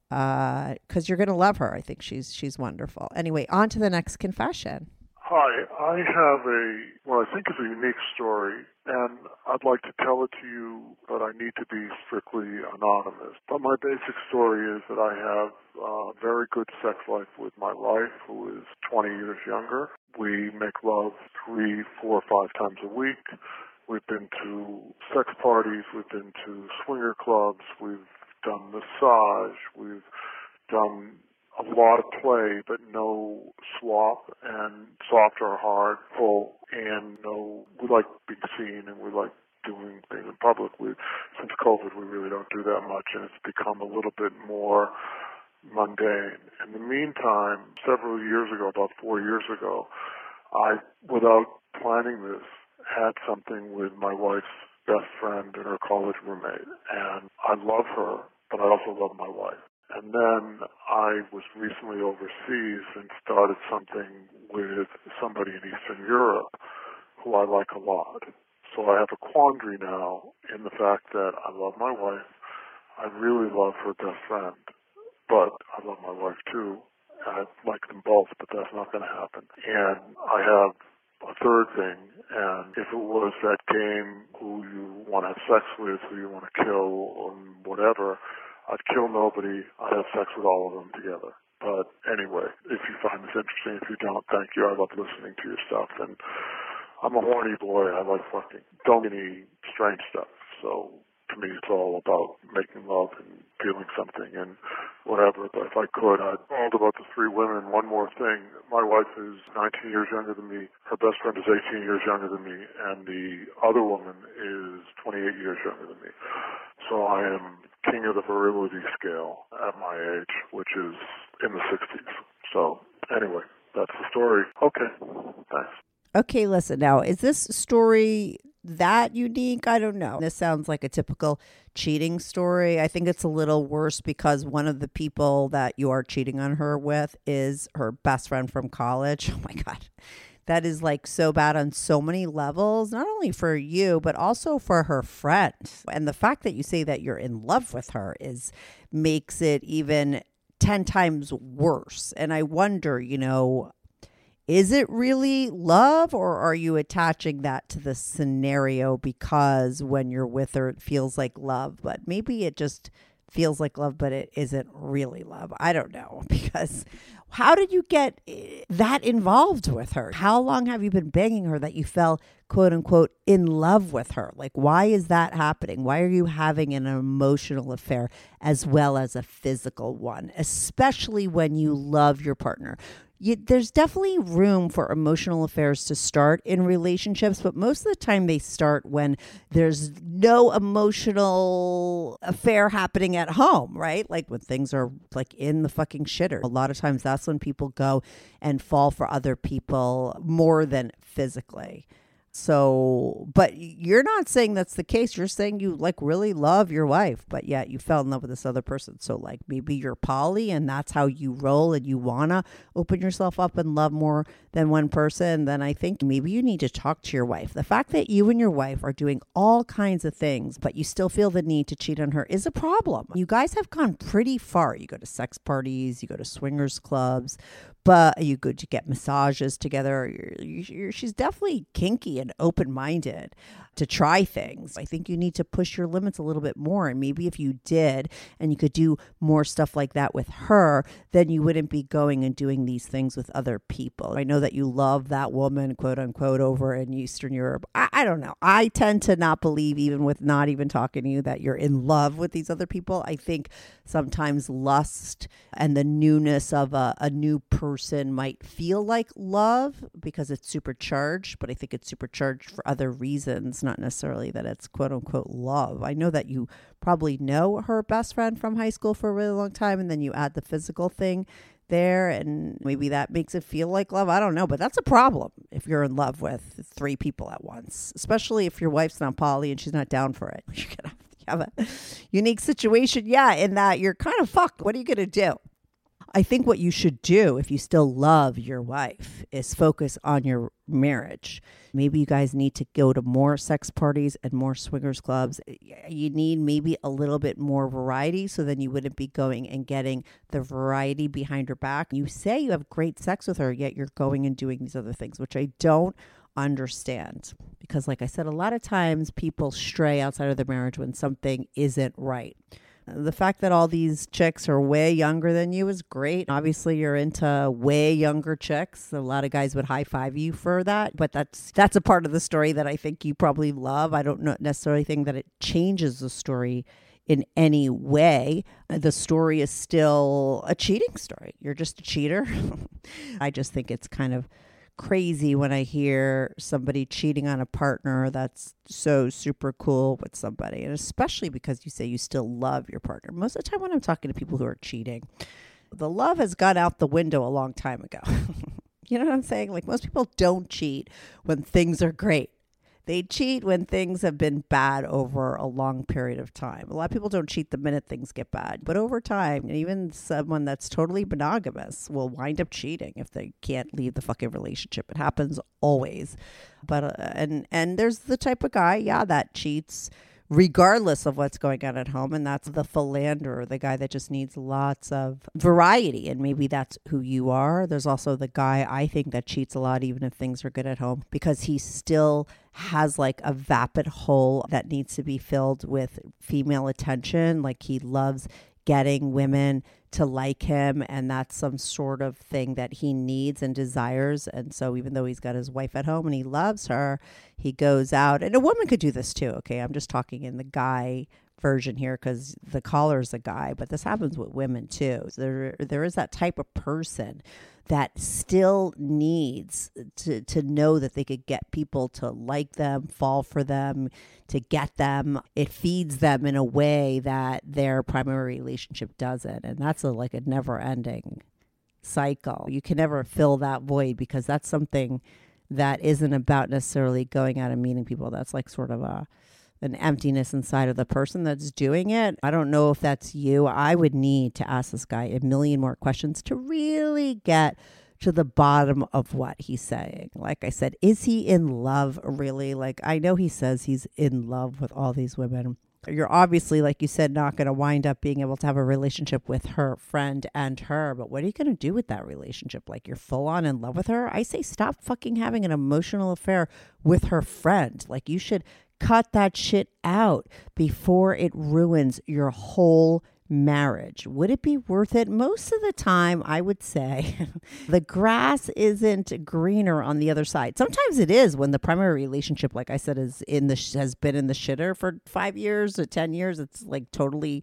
Uh, because you're going to love her. I think she's she's wonderful. Anyway, on to the next confession. Hi, I have a, what I think is a unique story, and I'd like to tell it to you, but I need to be strictly anonymous. But my basic story is that I have a very good sex life with my wife, who is twenty years younger. We make love three, four, five times a week. We've been to sex parties. We've been to swinger clubs. We've done massage, we've done a lot of play, but no swap, and soft or hard, full, and no, we like being seen and we like doing things in public. We, since COVID, we really don't do that much, and it's become a little bit more mundane. In the meantime, several years ago, about four years ago, I, without planning this, had something with my wife's best friend and her college roommate, and I love her, but I also love my wife. And then I was recently overseas and started something with somebody in Eastern Europe who I like a lot. So I have a quandary now in the fact that I love my wife, I really love her best friend, but I love my wife too. I like them both, but that's not going to happen. And I have a third thing, and if it was that game, who you want to have sex with, who you want to kill, or whatever, I'd kill nobody. I'd have sex with all of them together. But anyway, if you find this interesting, if you don't, thank you. I love listening to your stuff, and I'm a horny boy. I like fucking. Don't get any strange stuff. So to me, it's all about making love and feeling something and whatever. But if I could, I'd all about the three women. One more thing. My wife is nineteen years younger than me. Her best friend is eighteen years younger than me. And the other woman is twenty-eight years younger than me. So I am king of the virility scale at my age, which is in the sixties. So anyway, that's the story. Okay, thanks. Okay, listen, now, is this story that unique? I don't know. This sounds like a typical cheating story. I think it's a little worse because one of the people that you are cheating on her with is her best friend from college. Oh my God. That is like so bad on so many levels, not only for you, but also for her friend. And the fact that you say that you're in love with her is makes it even ten times worse. And I wonder, you know, is it really love, or are you attaching that to the scenario because when you're with her, it feels like love, but maybe it just feels like love, but it isn't really love. I don't know, because how did you get that involved with her? How long have you been banging her that you fell, quote unquote, in love with her? Like, why is that happening? Why are you having an emotional affair as well as a physical one, especially when you love your partner? You, there's definitely room for emotional affairs to start in relationships, but most of the time they start when there's no emotional affair happening at home, right? Like when things are like in the fucking shitter. A lot of times that's when people go and fall for other people more than physically. So, but you're not saying that's the case. You're saying you like really love your wife, but yet you fell in love with this other person. So like maybe you're poly and that's how you roll and you want to open yourself up and love more than one person. Then I think maybe you need to talk to your wife. The fact that you and your wife are doing all kinds of things, but you still feel the need to cheat on her is a problem. You guys have gone pretty far. You go to sex parties, you go to swingers clubs, but you go to get massages together. You're, you're, she's definitely kinky and open-minded to try things. I think you need to push your limits a little bit more. And maybe if you did and you could do more stuff like that with her, then you wouldn't be going and doing these things with other people. I know that you love that woman, quote unquote, over in Eastern Europe. I, I don't know. I tend to not believe, even with not even talking to you, that you're in love with these other people. I think sometimes lust and the newness of a, a new person might feel like love because it's supercharged, but I think it's supercharged for other reasons, not necessarily that it's quote unquote love. I know that you probably know her best friend from high school for a really long time, and then you add the physical thing there, and maybe that makes it feel like love. I don't know, but that's a problem if you're in love with three people at once, especially if your wife's not poly and she's not down for it. You're gonna have a unique situation, yeah, in that you're kind of fucked. What are you gonna do? I think what you should do if you still love your wife is focus on your marriage. Maybe you guys need to go to more sex parties and more swingers clubs. You need maybe a little bit more variety, so then you wouldn't be going and getting the variety behind her back. You say you have great sex with her, yet you're going and doing these other things, which I don't understand. Because like I said, a lot of times people stray outside of their marriage when something isn't right. The fact that all these chicks are way younger than you is great. Obviously, you're into way younger chicks. A lot of guys would high five you for that, but that's that's a part of the story that I think you probably love. I don't necessarily think that it changes the story in any way. The story is still a cheating story. You're just a cheater. I just think it's kind of crazy when I hear somebody cheating on a partner that's so super cool with somebody, and especially because you say you still love your partner. Most of the time when I'm talking to people who are cheating, the love has gone out the window a long time ago. You know what I'm saying? Like, most people don't cheat when things are great. They cheat when things have been bad over a long period of time. A lot of people don't cheat the minute things get bad, but over time, even someone that's totally monogamous will wind up cheating if they can't leave the fucking relationship. It happens always. But, uh, and, and there's the type of guy, yeah, that cheats regardless of what's going on at home. And that's the philanderer, the guy that just needs lots of variety. And maybe that's who you are. There's also the guy, I think, that cheats a lot, even if things are good at home, because he still has like a vapid hole that needs to be filled with female attention. Like, he loves getting women to like him, and that's some sort of thing that he needs and desires. And so even though he's got his wife at home and he loves her, he goes out, and a woman could do this too. Okay, I'm just talking in the guy version here because the caller's a guy, but this happens with women too. So there, there is that type of person that still needs to, to know that they could get people to like them, fall for them, to get them. It feeds them in a way that their primary relationship doesn't. And that's a, like a never ending cycle. You can never fill that void because that's something that isn't about necessarily going out and meeting people. That's like sort of a an emptiness inside of the person that's doing it. I don't know if that's you. I would need to ask this guy a million more questions to really get to the bottom of what he's saying. Like I said, is he in love really? Like, I know he says he's in love with all these women. You're obviously, like you said, not going to wind up being able to have a relationship with her friend and her. But what are you going to do with that relationship? Like, you're full on in love with her? I say stop fucking having an emotional affair with her friend. Like, you should cut that shit out before it ruins your whole marriage. Would it be worth it? Most of the time, I would say the grass isn't greener on the other side. Sometimes it is when the primary relationship, like I said, is in the has been in the shitter for five years or ten years. It's like totally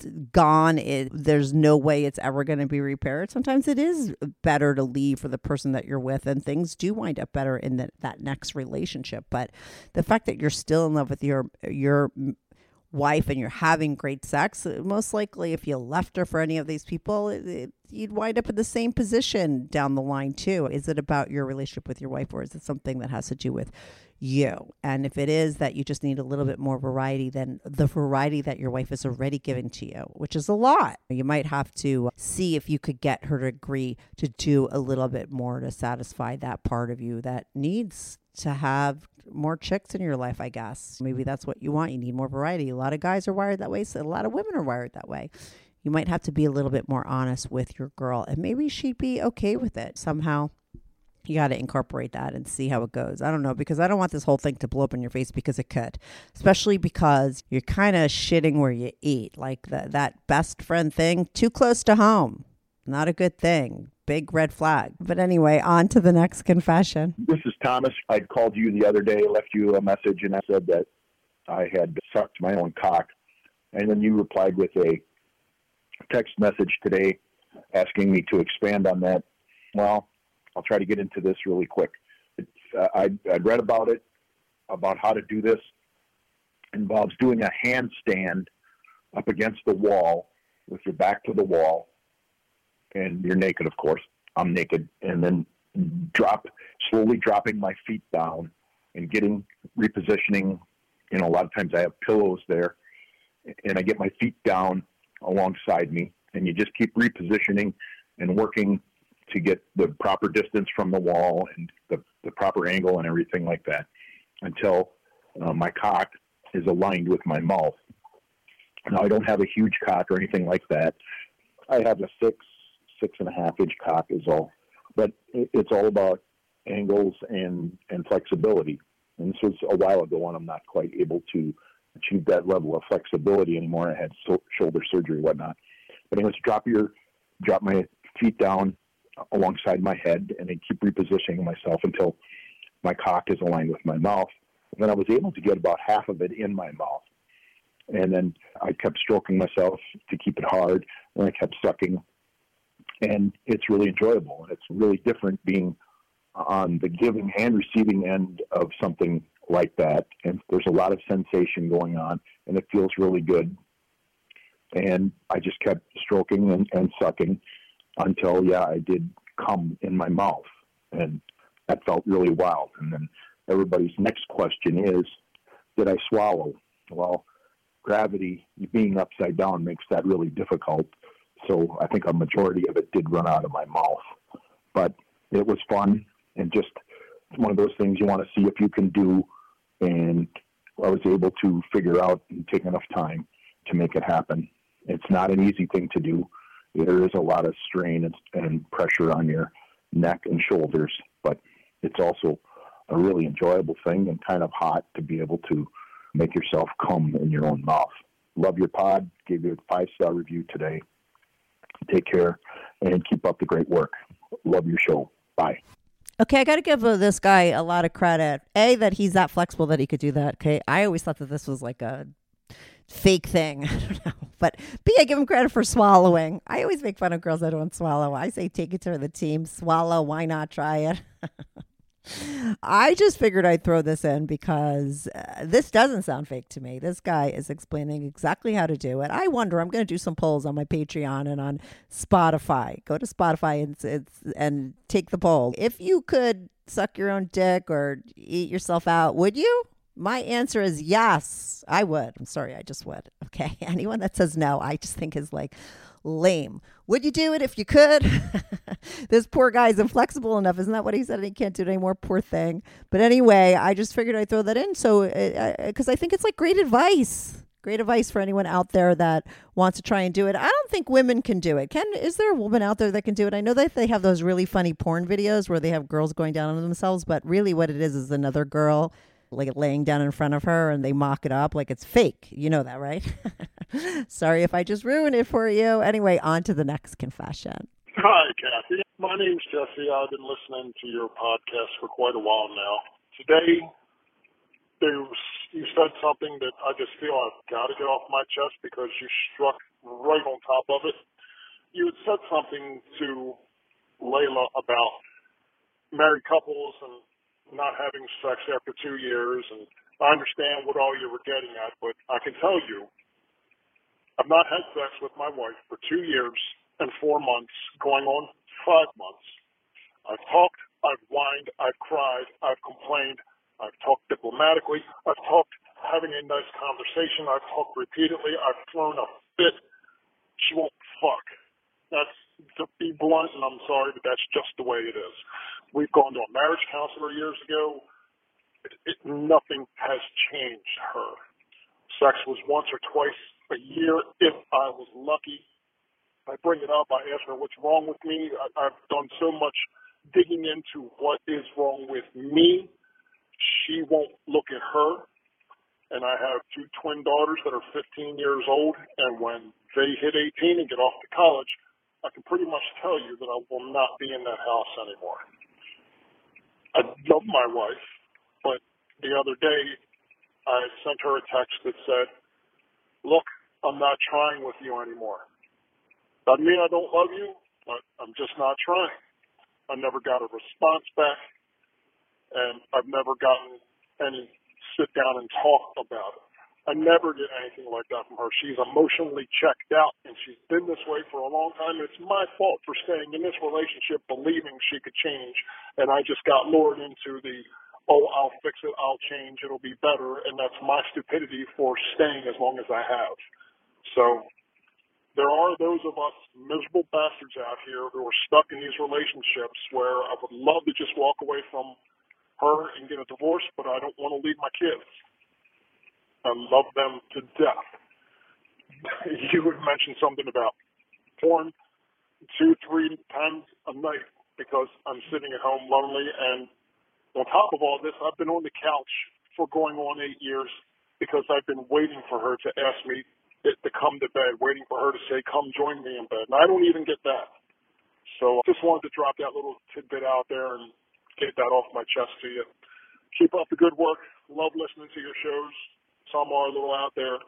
gone. It, there's no way it's ever going to be repaired. Sometimes it is better to leave for the person that you're with, and things do wind up better in the, that next relationship. But the fact that you're still in love with your your wife and you're having great sex, most likely if you left her for any of these people, it, it, you'd wind up in the same position down the line too. Is it about your relationship with your wife, or is it something that has to do with you? And if it is that you just need a little bit more variety than the variety that your wife is already giving to you, which is a lot, you might have to see if you could get her to agree to do a little bit more to satisfy that part of you that needs to have more chicks in your life, I guess. Maybe that's what you want. You need more variety. A lot of guys are wired that way. So a lot of women are wired that way. You might have to be a little bit more honest with your girl, and maybe she'd be okay with it. Somehow you got to incorporate that and see how it goes. I don't know, because I don't want this whole thing to blow up in your face, because it could, especially because you're kind of shitting where you eat, like the, that best friend thing, too close to home. Not a good thing. Big red flag. But anyway, on to the next confession. This is Thomas. I called you the other day, left you a message, and I said that I had sucked my own cock. And then you replied with a text message today asking me to expand on that. Well, I'll try to get into this really quick. It's, uh, I'd, I'd read about it, about how to do this. It involves doing a handstand up against the wall with your back to the wall. And you're naked, of course. I'm naked. And then drop, slowly dropping my feet down and getting, repositioning. You know, a lot of times I have pillows there. And I get my feet down alongside me. And you just keep repositioning and working to get the proper distance from the wall and the, the proper angle and everything like that until uh, my cock is aligned with my mouth. Now, I don't have a huge cock or anything like that. I have a six, six and a half inch cock is all, but it, it's all about angles and, and flexibility. And this was a while ago, and I'm not quite able to achieve that level of flexibility anymore. I had so, shoulder surgery and whatnot. But anyways, drop your, drop my feet down alongside my head and then keep repositioning myself until my cock is aligned with my mouth. And then I was able to get about half of it in my mouth. And then I kept stroking myself to keep it hard, and I kept sucking. And it's really enjoyable. And it's really different being on the giving and receiving end of something like that. And there's a lot of sensation going on, and it feels really good. And I just kept stroking and, and sucking until, yeah, I did come in my mouth. And that felt really wild. And then everybody's next question is, did I swallow? Well, gravity, being upside down, makes that really difficult. So I think a majority of it did run out of my mouth. But it was fun, and just one of those things you want to see if you can do. And I was able to figure out and take enough time to make it happen. It's not an easy thing to do. There is a lot of strain and, and pressure on your neck and shoulders, but it's also a really enjoyable thing and kind of hot to be able to make yourself come in your own mouth. Love your pod. Gave you a five-star review today. Take care and keep up the great work. Love your show. Bye. Okay, I got to give uh, this guy a lot of credit. A, that he's that flexible that he could do that. Okay, I always thought that this was like a fake thing. I don't know. But B, I give him credit for swallowing. I always make fun of girls that don't swallow. I say take it to the team. Swallow. Why not try it? I just figured I'd throw this in because uh, this doesn't sound fake to me. This guy is explaining exactly how to do it. I wonder, I'm going to do some polls on my Patreon and on Spotify. Go to Spotify and, it's, and take the poll. If you could suck your own dick or eat yourself out, would you? My answer is yes, I would. I'm sorry, I just would. Okay. Anyone that says no, I just think is like lame. Would you do it if you could? This poor guy is inflexible enough. Isn't that what he said? He can't do it anymore. Poor thing. But anyway, I just figured I'd throw that in. So, because I, I think it's like great advice. Great advice for anyone out there that wants to try and do it. I don't think women can do it. Can is there a woman out there that can do it? I know that they have those really funny porn videos where they have girls going down on themselves, but really what it is is another girl like laying down in front of her and they mock it up like it's fake. You know that, right? Sorry if I just ruined it for you. Anyway, on to the next confession. Hi, Kathy. My name's Jesse. I've been listening to your podcast for quite a while now. Today, there's, you said something that I just feel I've got to get off my chest because you struck right on top of it. You had said something to Layla about married couples and not having sex after two years and I understand what all you were getting at, but I can tell you, I've not had sex with my wife for two years and four months, going on five months. I've talked, I've whined, I've cried, I've complained, I've talked diplomatically, I've talked having a nice conversation, I've talked repeatedly, I've thrown a fit. She won't fuck. That's, to be blunt, and I'm sorry, but that's just the way it is. We've gone to a marriage counselor years ago. It, it, nothing has changed her. Sex was once or twice a year if I was lucky. I bring it up. I ask her what's wrong with me. I, I've done so much digging into what is wrong with me. She won't look at her. And I have two twin daughters that are fifteen years old. And when they hit eighteen and get off to college, I can pretty much tell you that I will not be in that house anymore. I love my wife, but the other day I sent her a text that said, look, I'm not trying with you anymore. Doesn't mean I don't love you, but I'm just not trying. I never got a response back, and I've never gotten any sit down and talk about it. I never get anything like that from her. She's emotionally checked out, and she's been this way for a long time. It's my fault for staying in this relationship believing she could change, and I just got lured into the, oh, I'll fix it, I'll change, it'll be better, and that's my stupidity for staying as long as I have. So there are those of us miserable bastards out here who are stuck in these relationships where I would love to just walk away from her and get a divorce, but I don't want to leave my kids. I love them to death. You had mentioned something about porn two, three times a night because I'm sitting at home lonely. And on top of all this, I've been on the couch for going on eight years because I've been waiting for her to ask me to come to bed, waiting for her to say, come join me in bed. And I don't even get that. So I just wanted to drop that little tidbit out there and get that off my chest to you. Keep up the good work. Love listening to your shows. Some are a little out there.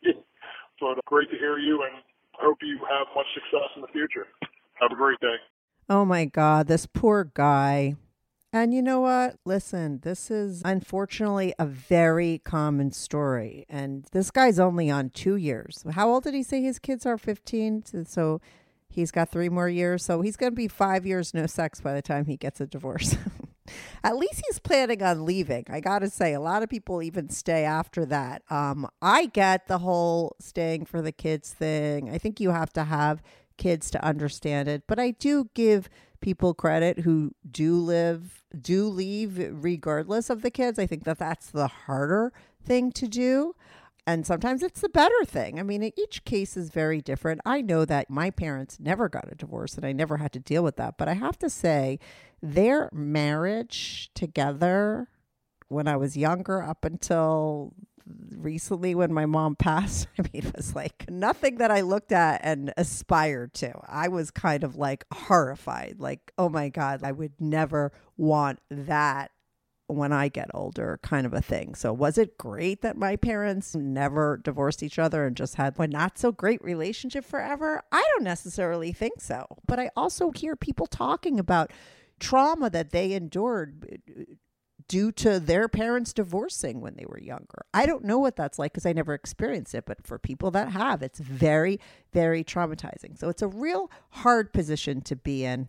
So great to hear you, and hope you have much success in the future. Have a great day. Oh, my God, this poor guy. And you know what? Listen, this is unfortunately a very common story. And this guy's only on two years. How old did he say his kids are? fifteen? So he's got three more years. So he's going to be five years no sex by the time he gets a divorce. At least he's planning on leaving. I got to say, a lot of people even stay after that. Um, I get the whole staying for the kids thing. I think you have to have kids to understand it. But I do give people credit who do live, do leave regardless of the kids. I think that that's the harder thing to do. And sometimes it's the better thing. I mean, each case is very different. I know that my parents never got a divorce and I never had to deal with that. But I have to say, their marriage together when I was younger up until recently when my mom passed, I mean, it was like nothing that I looked at and aspired to. I was kind of like horrified, like, oh my God, I would never want that when I get older, kind of a thing. So was it great that my parents never divorced each other and just had a not so great relationship forever? I don't necessarily think so. But I also hear people talking about trauma that they endured due to their parents divorcing when they were younger. I don't know what that's like because I never experienced it, but for people that have, it's very, very traumatizing. So it's a real hard position to be in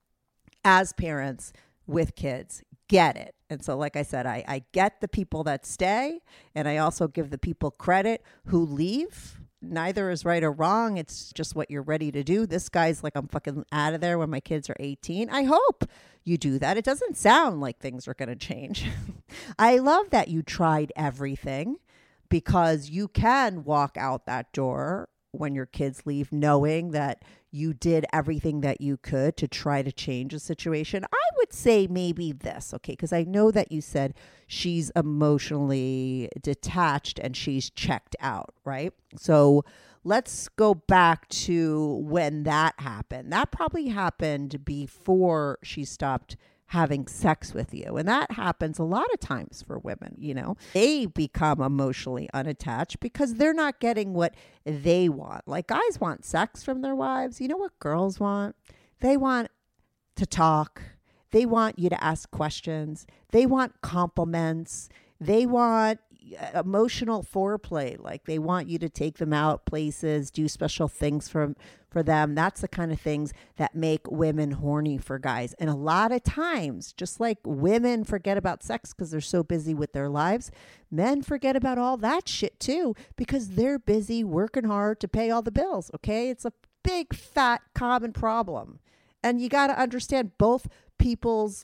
as parents with kids. Get it. And so, like I said, I, I get the people that stay, and I also give the people credit who leave. Neither is right or wrong. It's just what you're ready to do. This guy's like, I'm fucking out of there when my kids are eighteen. I hope you do that. It doesn't sound like things are going to change. I love that you tried everything because you can walk out that door when your kids leave knowing that you did everything that you could to try to change a situation. I would say maybe this, okay, because I know that you said she's emotionally detached and she's checked out, right? So let's go back to when that happened. That probably happened before she stopped having sex with you. And that happens a lot of times for women, you know. They become emotionally unattached because they're not getting what they want. Like guys want sex from their wives. You know what girls want? They want to talk. They want you to ask questions. They want compliments. They want emotional foreplay. Like they want you to take them out places, do special things for, for them. That's the kind of things that make women horny for guys. And a lot of times, just like women forget about sex because they're so busy with their lives, men forget about all that shit too because they're busy working hard to pay all the bills. Okay. It's a big, fat, common problem. And you got to understand both people's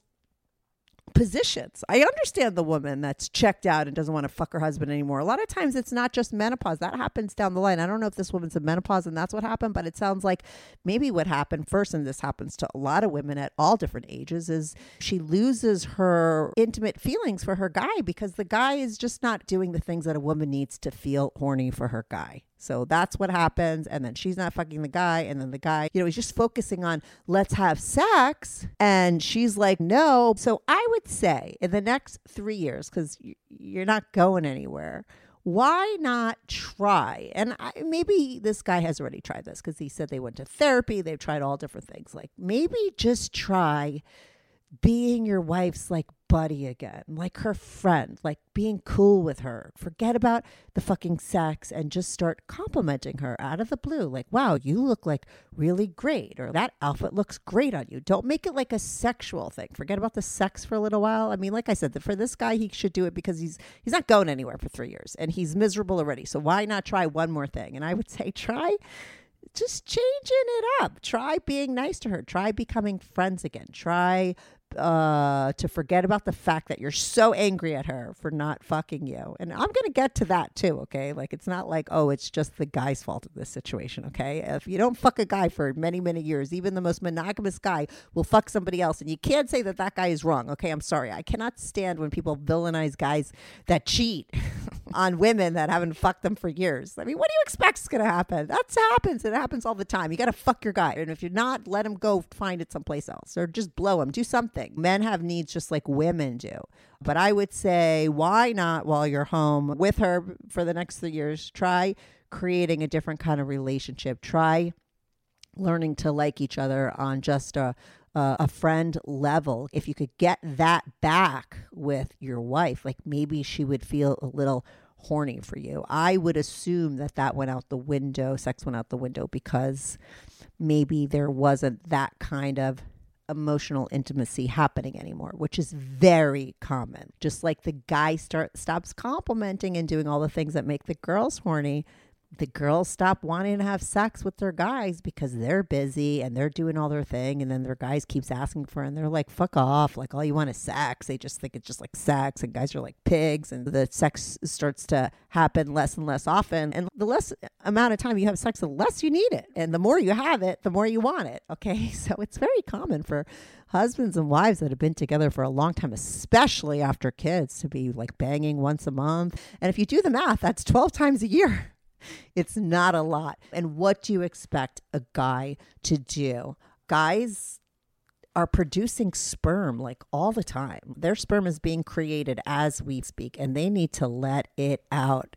positions. I understand the woman that's checked out and doesn't want to fuck her husband anymore. A lot of times it's not just menopause. That happens down the line. I don't know if this woman's in menopause and that's what happened, but it sounds like maybe what happened first, and this happens to a lot of women at all different ages, is she loses her intimate feelings for her guy because the guy is just not doing the things that a woman needs to feel horny for her guy. So that's what happens. And then she's not fucking the guy. And then the guy, you know, he's just focusing on let's have sex. And she's like, no. So I would say in the next three years, because you're not going anywhere, why not try? And I, maybe this guy has already tried this because he said they went to therapy. They've tried all different things. Like maybe just try being your wife's like buddy again, like her friend, like being cool with her. Forget about the fucking sex and just start complimenting her out of the blue. Like, wow, you look like really great, or that outfit looks great on you. Don't make it like a sexual thing. Forget about the sex for a little while. I mean, like I said, for this guy, he should do it because he's he's not going anywhere for three years and he's miserable already. So why not try one more thing? And I would say try just changing it up. Try being nice to her. Try becoming friends again. Try uh to forget about the fact that you're so angry at her for not fucking you. And I'm going to get to that too, okay? Like it's not like, oh, it's just the guy's fault in this situation, okay? If you don't fuck a guy for many, many years, even the most monogamous guy will fuck somebody else. And you can't say that that guy is wrong, okay? I'm sorry. I cannot stand when people villainize guys that cheat on women that haven't fucked them for years. I mean, what do you expect is going to happen? That happens. It happens all the time. You got to fuck your guy. And if you're not, let him go find it someplace else or just blow him. Do something. Men have needs just like women do. But I would say, why not, while you're home with her for the next three years, try creating a different kind of relationship. Try learning to like each other on just a, a, a friend level. If you could get that back with your wife, like maybe she would feel a little horny for you. I would assume that that went out the window, sex went out the window because maybe there wasn't that kind of emotional intimacy happening anymore, which is very common. Just like the guy start stops complimenting and doing all the things that make the girls horny, the girls stop wanting to have sex with their guys because they're busy and they're doing all their thing, and then their guys keeps asking for it and they're like, fuck off, like all you want is sex. They just think it's just like sex, and guys are like pigs, and the sex starts to happen less and less often, and the less amount of time you have sex, the less you need it, and the more you have it, the more you want it. Okay, so it's very common for husbands and wives that have been together for a long time, especially after kids, to be like banging once a month. And if you do the math, that's twelve times a year. It's not a lot. And what do you expect a guy to do? Guys are producing sperm like all the time. Their sperm is being created as we speak, and they need to let it out.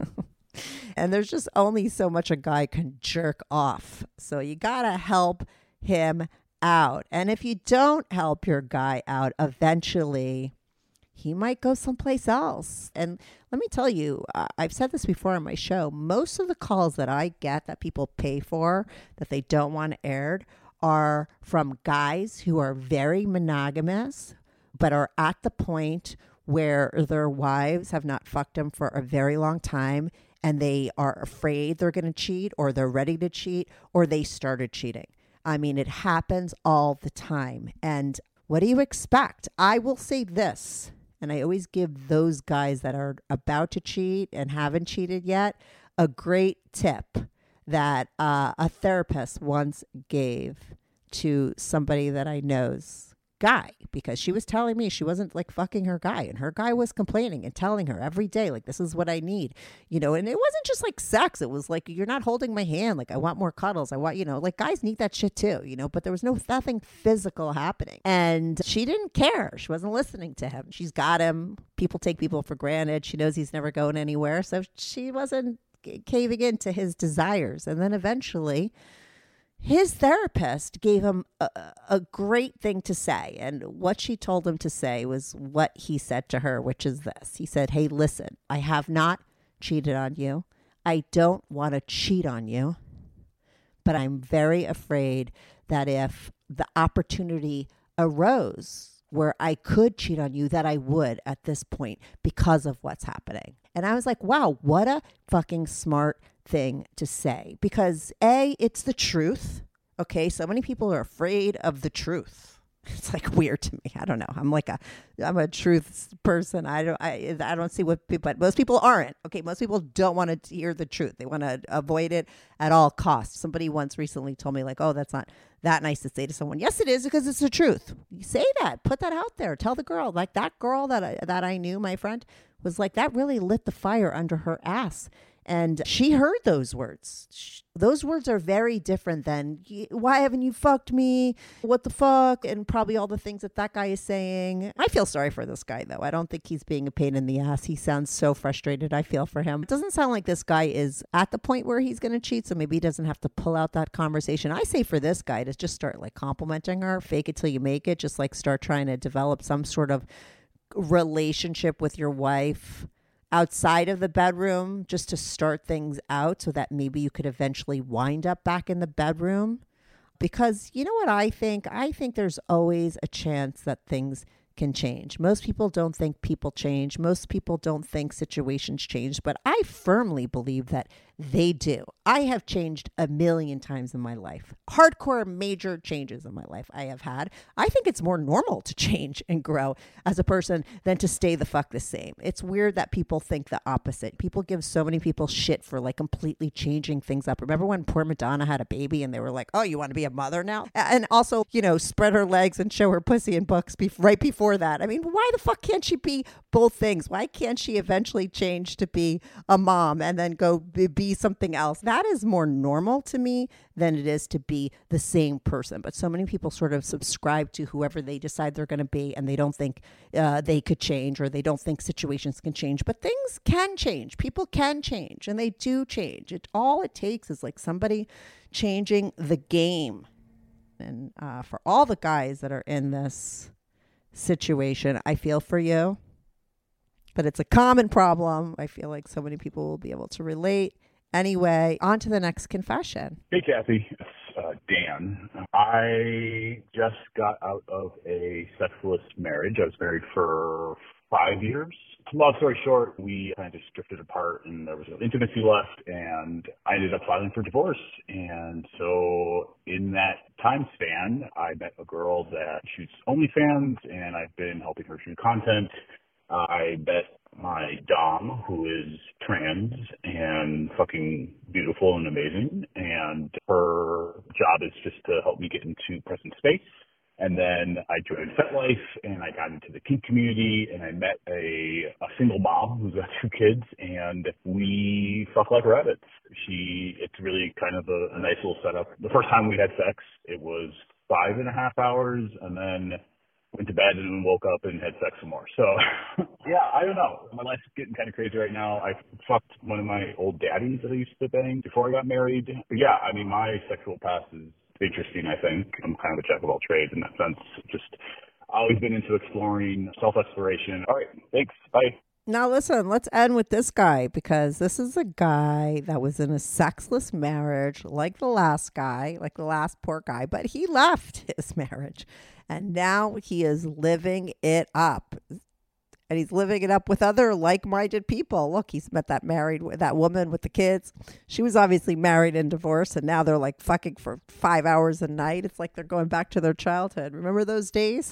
And there's just only so much a guy can jerk off. So you got to help him out. And if you don't help your guy out, eventually he might go someplace else. And let me tell you, uh, I've said this before on my show, most of the calls that I get that people pay for that they don't want aired are from guys who are very monogamous, but are at the point where their wives have not fucked them for a very long time, and they are afraid they're going to cheat, or they're ready to cheat, or they started cheating. I mean, it happens all the time. And what do you expect? I will say this. And I always give those guys that are about to cheat and haven't cheated yet a great tip that uh, a therapist once gave to somebody that I know's guy, because she was telling me she wasn't like fucking her guy, and her guy was complaining and telling her every day, like, this is what I need, you know, and it wasn't just like sex. It was like, you're not holding my hand. Like, I want more cuddles. I want, you know, like guys need that shit too, you know, but there was no nothing physical happening, and she didn't care. She wasn't listening to him. She's got him. People take people for granted. She knows he's never going anywhere. So she wasn't caving into his desires. And then eventually his therapist gave him a, a great thing to say. And what she told him to say was what he said to her, which is this. He said, hey, listen, I have not cheated on you. I don't want to cheat on you. But I'm very afraid that if the opportunity arose where I could cheat on you, that I would at this point because of what's happening. And I was like, wow, what a fucking smart thing to say. Because A, it's the truth. Okay, so many people are afraid of the truth. It's like weird to me. I don't know. I'm like a, I'm a truth person. I don't, I, I don't see what people, but most people aren't. Okay, most people don't want to hear the truth. They want to avoid it at all costs. Somebody once recently told me like, oh, that's not that nice to say to someone. Yes, it is, because it's the truth. You say that, put that out there. Tell the girl, like that girl that I, that I knew, my friend, was like, that really lit the fire under her ass. And she heard those words. Those words are very different than, why haven't you fucked me? What the fuck? And probably all the things that that guy is saying. I feel sorry for this guy, though. I don't think he's being a pain in the ass. He sounds so frustrated. I feel for him. It doesn't sound like this guy is at the point where he's going to cheat, so maybe he doesn't have to pull out that conversation. I say for this guy to just start like complimenting her, fake it till you make it. Just like start trying to develop some sort of relationship with your wife outside of the bedroom, just to start things out so that maybe you could eventually wind up back in the bedroom. Because you know what I think? I think there's always a chance that things can change. Most people don't think people change. Most people don't think situations change, but I firmly believe that they do. I have changed a million times in my life. Hardcore major changes in my life I have had. I think it's more normal to change and grow as a person than to stay the fuck the same. It's weird that people think the opposite. People give so many people shit for like completely changing things up. Remember when poor Madonna had a baby and they were like, oh, you want to be a mother now? And also, you know, spread her legs and show her pussy in books be- right before that. I mean, why the fuck can't she be both things? Why can't she eventually change to be a mom and then go be something else? That is more normal to me than it is to be the same person. But so many people sort of subscribe to whoever they decide they're going to be, and they don't think uh, they could change, or they don't think situations can change. But things can change. People can change, and they do change. It all it takes is like somebody changing the game. And uh, for all the guys that are in this situation, I feel for you. But it's a common problem. I feel like so many people will be able to relate. Anyway, on to the next confession. Hey, Kathy. It's uh, Dan. I just got out of a sexless marriage. I was married for five years. Long story short, we kind of just drifted apart, and there was no intimacy left, and I ended up filing for divorce. And so in that time span, I met a girl that shoots OnlyFans, and I've been helping her shoot content. Uh, I met my dom, who is trans and fucking beautiful and amazing, and her job is just to help me get into present space. And then I joined FetLife, and I got into the kink community, and I met a, a single mom who's got two kids, and we fuck like rabbits. She, it's really kind of a, a nice little setup. The first time we had sex, it was five and a half hours, and then went to bed and then woke up and had sex some more. So, yeah, I don't know. My life's getting kind of crazy right now. I fucked one of my old daddies that I used to bang before I got married. But yeah, I mean, my sexual past is interesting, I think. I'm kind of a jack of all trades in that sense. Just always been into exploring, self-exploration. All right, thanks. Bye. Now, listen, let's end with this guy, because this is a guy that was in a sexless marriage like the last guy, like the last poor guy, but he left his marriage. And now he is living it up. And he's living it up with other like-minded people. Look, he's met that married, that woman with the kids. She was obviously married and divorced, and now they're like fucking for five hours a night. It's like they're going back to their childhood. Remember those days?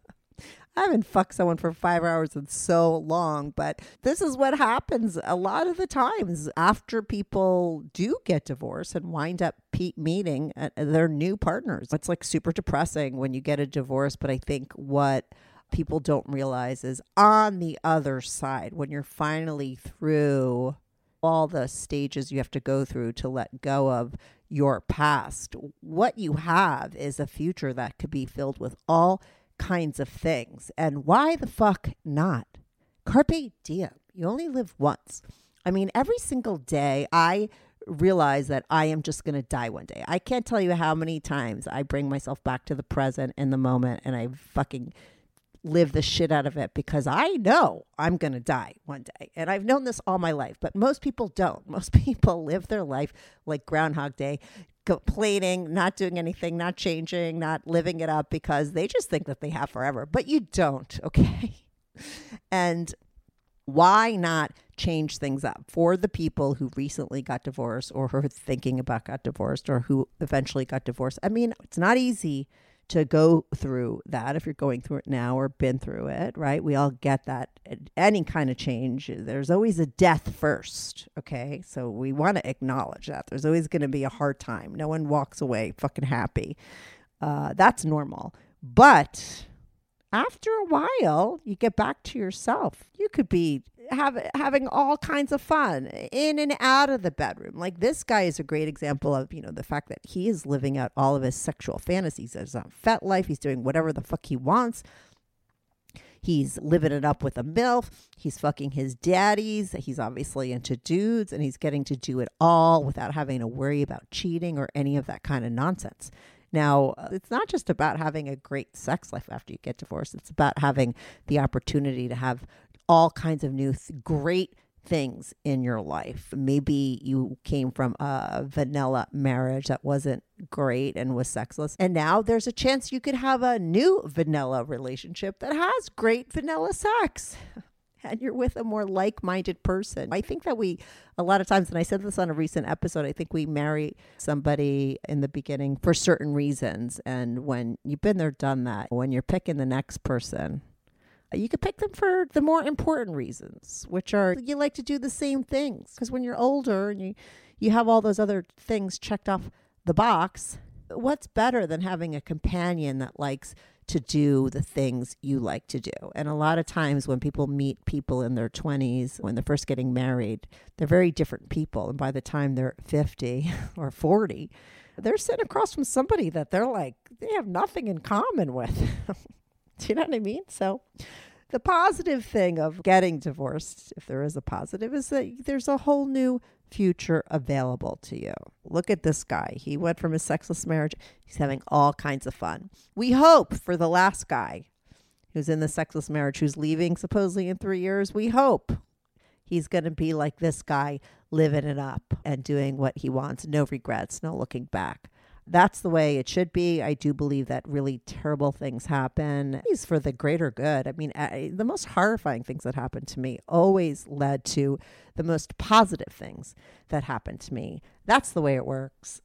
I haven't fucked someone for five hours in so long, but this is what happens a lot of the times after people do get divorced and wind up pe- meeting uh, their new partners. It's like super depressing when you get a divorce, but I think what people don't realize is on the other side, when you're finally through all the stages you have to go through to let go of your past, what you have is a future that could be filled with all kinds of things. And why the fuck not? Carpe diem. You only live once. I mean, every single day I realize that I am just going to die one day. I can't tell you how many times I bring myself back to the present in the moment and I fucking live the shit out of it because I know I'm going to die one day. And I've known this all my life, but most people don't. Most people live their life like Groundhog Day, complaining, not doing anything, not changing, not living it up because they just think that they have forever. But you don't, okay? And why not change things up for the people who recently got divorced or who are thinking about got divorced or who eventually got divorced? I mean, it's not easy to go through that if you're going through it now or been through it, right? We all get that. Any kind of change, there's always a death first, okay? So we want to acknowledge that. There's always going to be a hard time. No one walks away fucking happy. Uh, that's normal. But after a while, you get back to yourself. You could be have, having all kinds of fun in and out of the bedroom. Like this guy is a great example of, you know, the fact that he is living out all of his sexual fantasies. He's on FetLife. He's doing whatever the fuck he wants. He's living it up with a MILF. He's fucking his daddies. He's obviously into dudes and he's getting to do it all without having to worry about cheating or any of that kind of nonsense. Now, it's not just about having a great sex life after you get divorced. It's about having the opportunity to have all kinds of new th- great things in your life. Maybe you came from a vanilla marriage that wasn't great and was sexless. And now there's a chance you could have a new vanilla relationship that has great vanilla sex. And you're with a more like-minded person. I think that we, a lot of times, and I said this on a recent episode, I think we marry somebody in the beginning for certain reasons. And when you've been there, done that, when you're picking the next person, you could pick them for the more important reasons, which are you like to do the same things. Because when you're older and you, you have all those other things checked off the box, what's better than having a companion that likes to do the things you like to do? And a lot of times when people meet people in their twenties, when they're first getting married, they're very different people. And by the time they're fifty or forty, they're sitting across from somebody that they're like, they have nothing in common with. Do you know what I mean? So the positive thing of getting divorced, if there is a positive, is that there's a whole new future available to you. Look at this guy. He went from a sexless marriage. He's having all kinds of fun. We hope for the last guy who's in the sexless marriage, who's leaving supposedly in three years. We hope he's going to be like this guy, living it up and doing what he wants. No regrets, no looking back. That's the way it should be. I do believe that really terrible things happen. It's for the greater good. I mean, I, the most horrifying things that happened to me always led to the most positive things that happened to me. That's the way it works.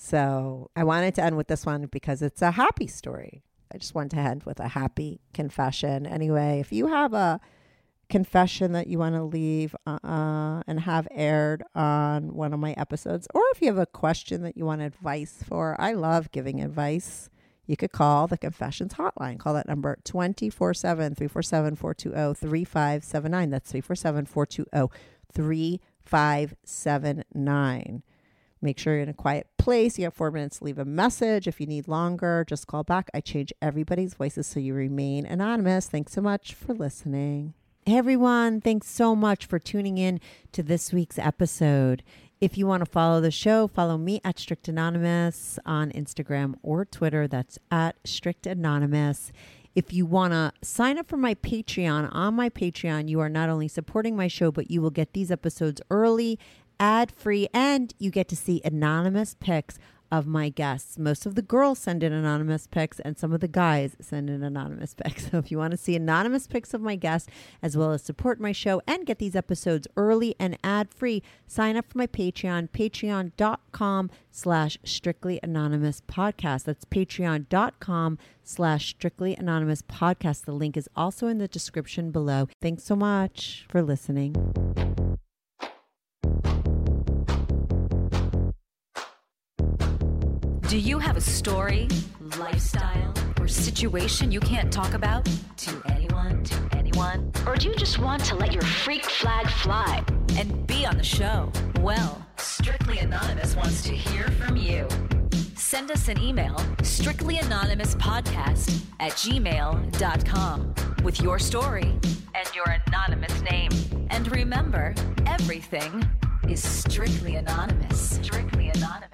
So I wanted to end with this one because it's a happy story. I just wanted to end with a happy confession. Anyway, if you have a confession that you want to leave uh, and have aired on one of my episodes, or if you have a question that you want advice for, I love giving advice. You could call the Confessions Hotline. Call that number two four seven, three four seven, four two zero, three five seven nine. That's three four seven, four two zero, three five seven nine. Make sure you're in a quiet place. You have four minutes to leave a message. If you need longer, just call back. I change everybody's voices so you remain anonymous. Thanks so much for listening. Hey everyone, thanks so much for tuning in to this week's episode. If you want to follow the show, follow me at Strict Anonymous on Instagram or Twitter. That's at Strict Anonymous. If you want to sign up for my Patreon, on my Patreon, you are not only supporting my show, but you will get these episodes early, ad-free, and you get to see anonymous pics of my guests. Most of the girls send in anonymous pics and some of the guys send in anonymous pics. So if you want to see anonymous pics of my guests, as well as support my show and get these episodes early and ad-free, sign up for my Patreon, patreon.com slash strictly anonymous podcast. That's patreon.com slash strictly anonymous podcast. The link is also in the description below. Thanks so much for listening. Do you have a story, lifestyle, or situation you can't talk about to anyone, to anyone? Or do you just want to let your freak flag fly and be on the show? Well, Strictly Anonymous wants to hear from you. Send us an email, strictlyanonymouspodcast at gmail dot com, with your story and your anonymous name. And remember, everything is Strictly Anonymous. Strictly Anonymous.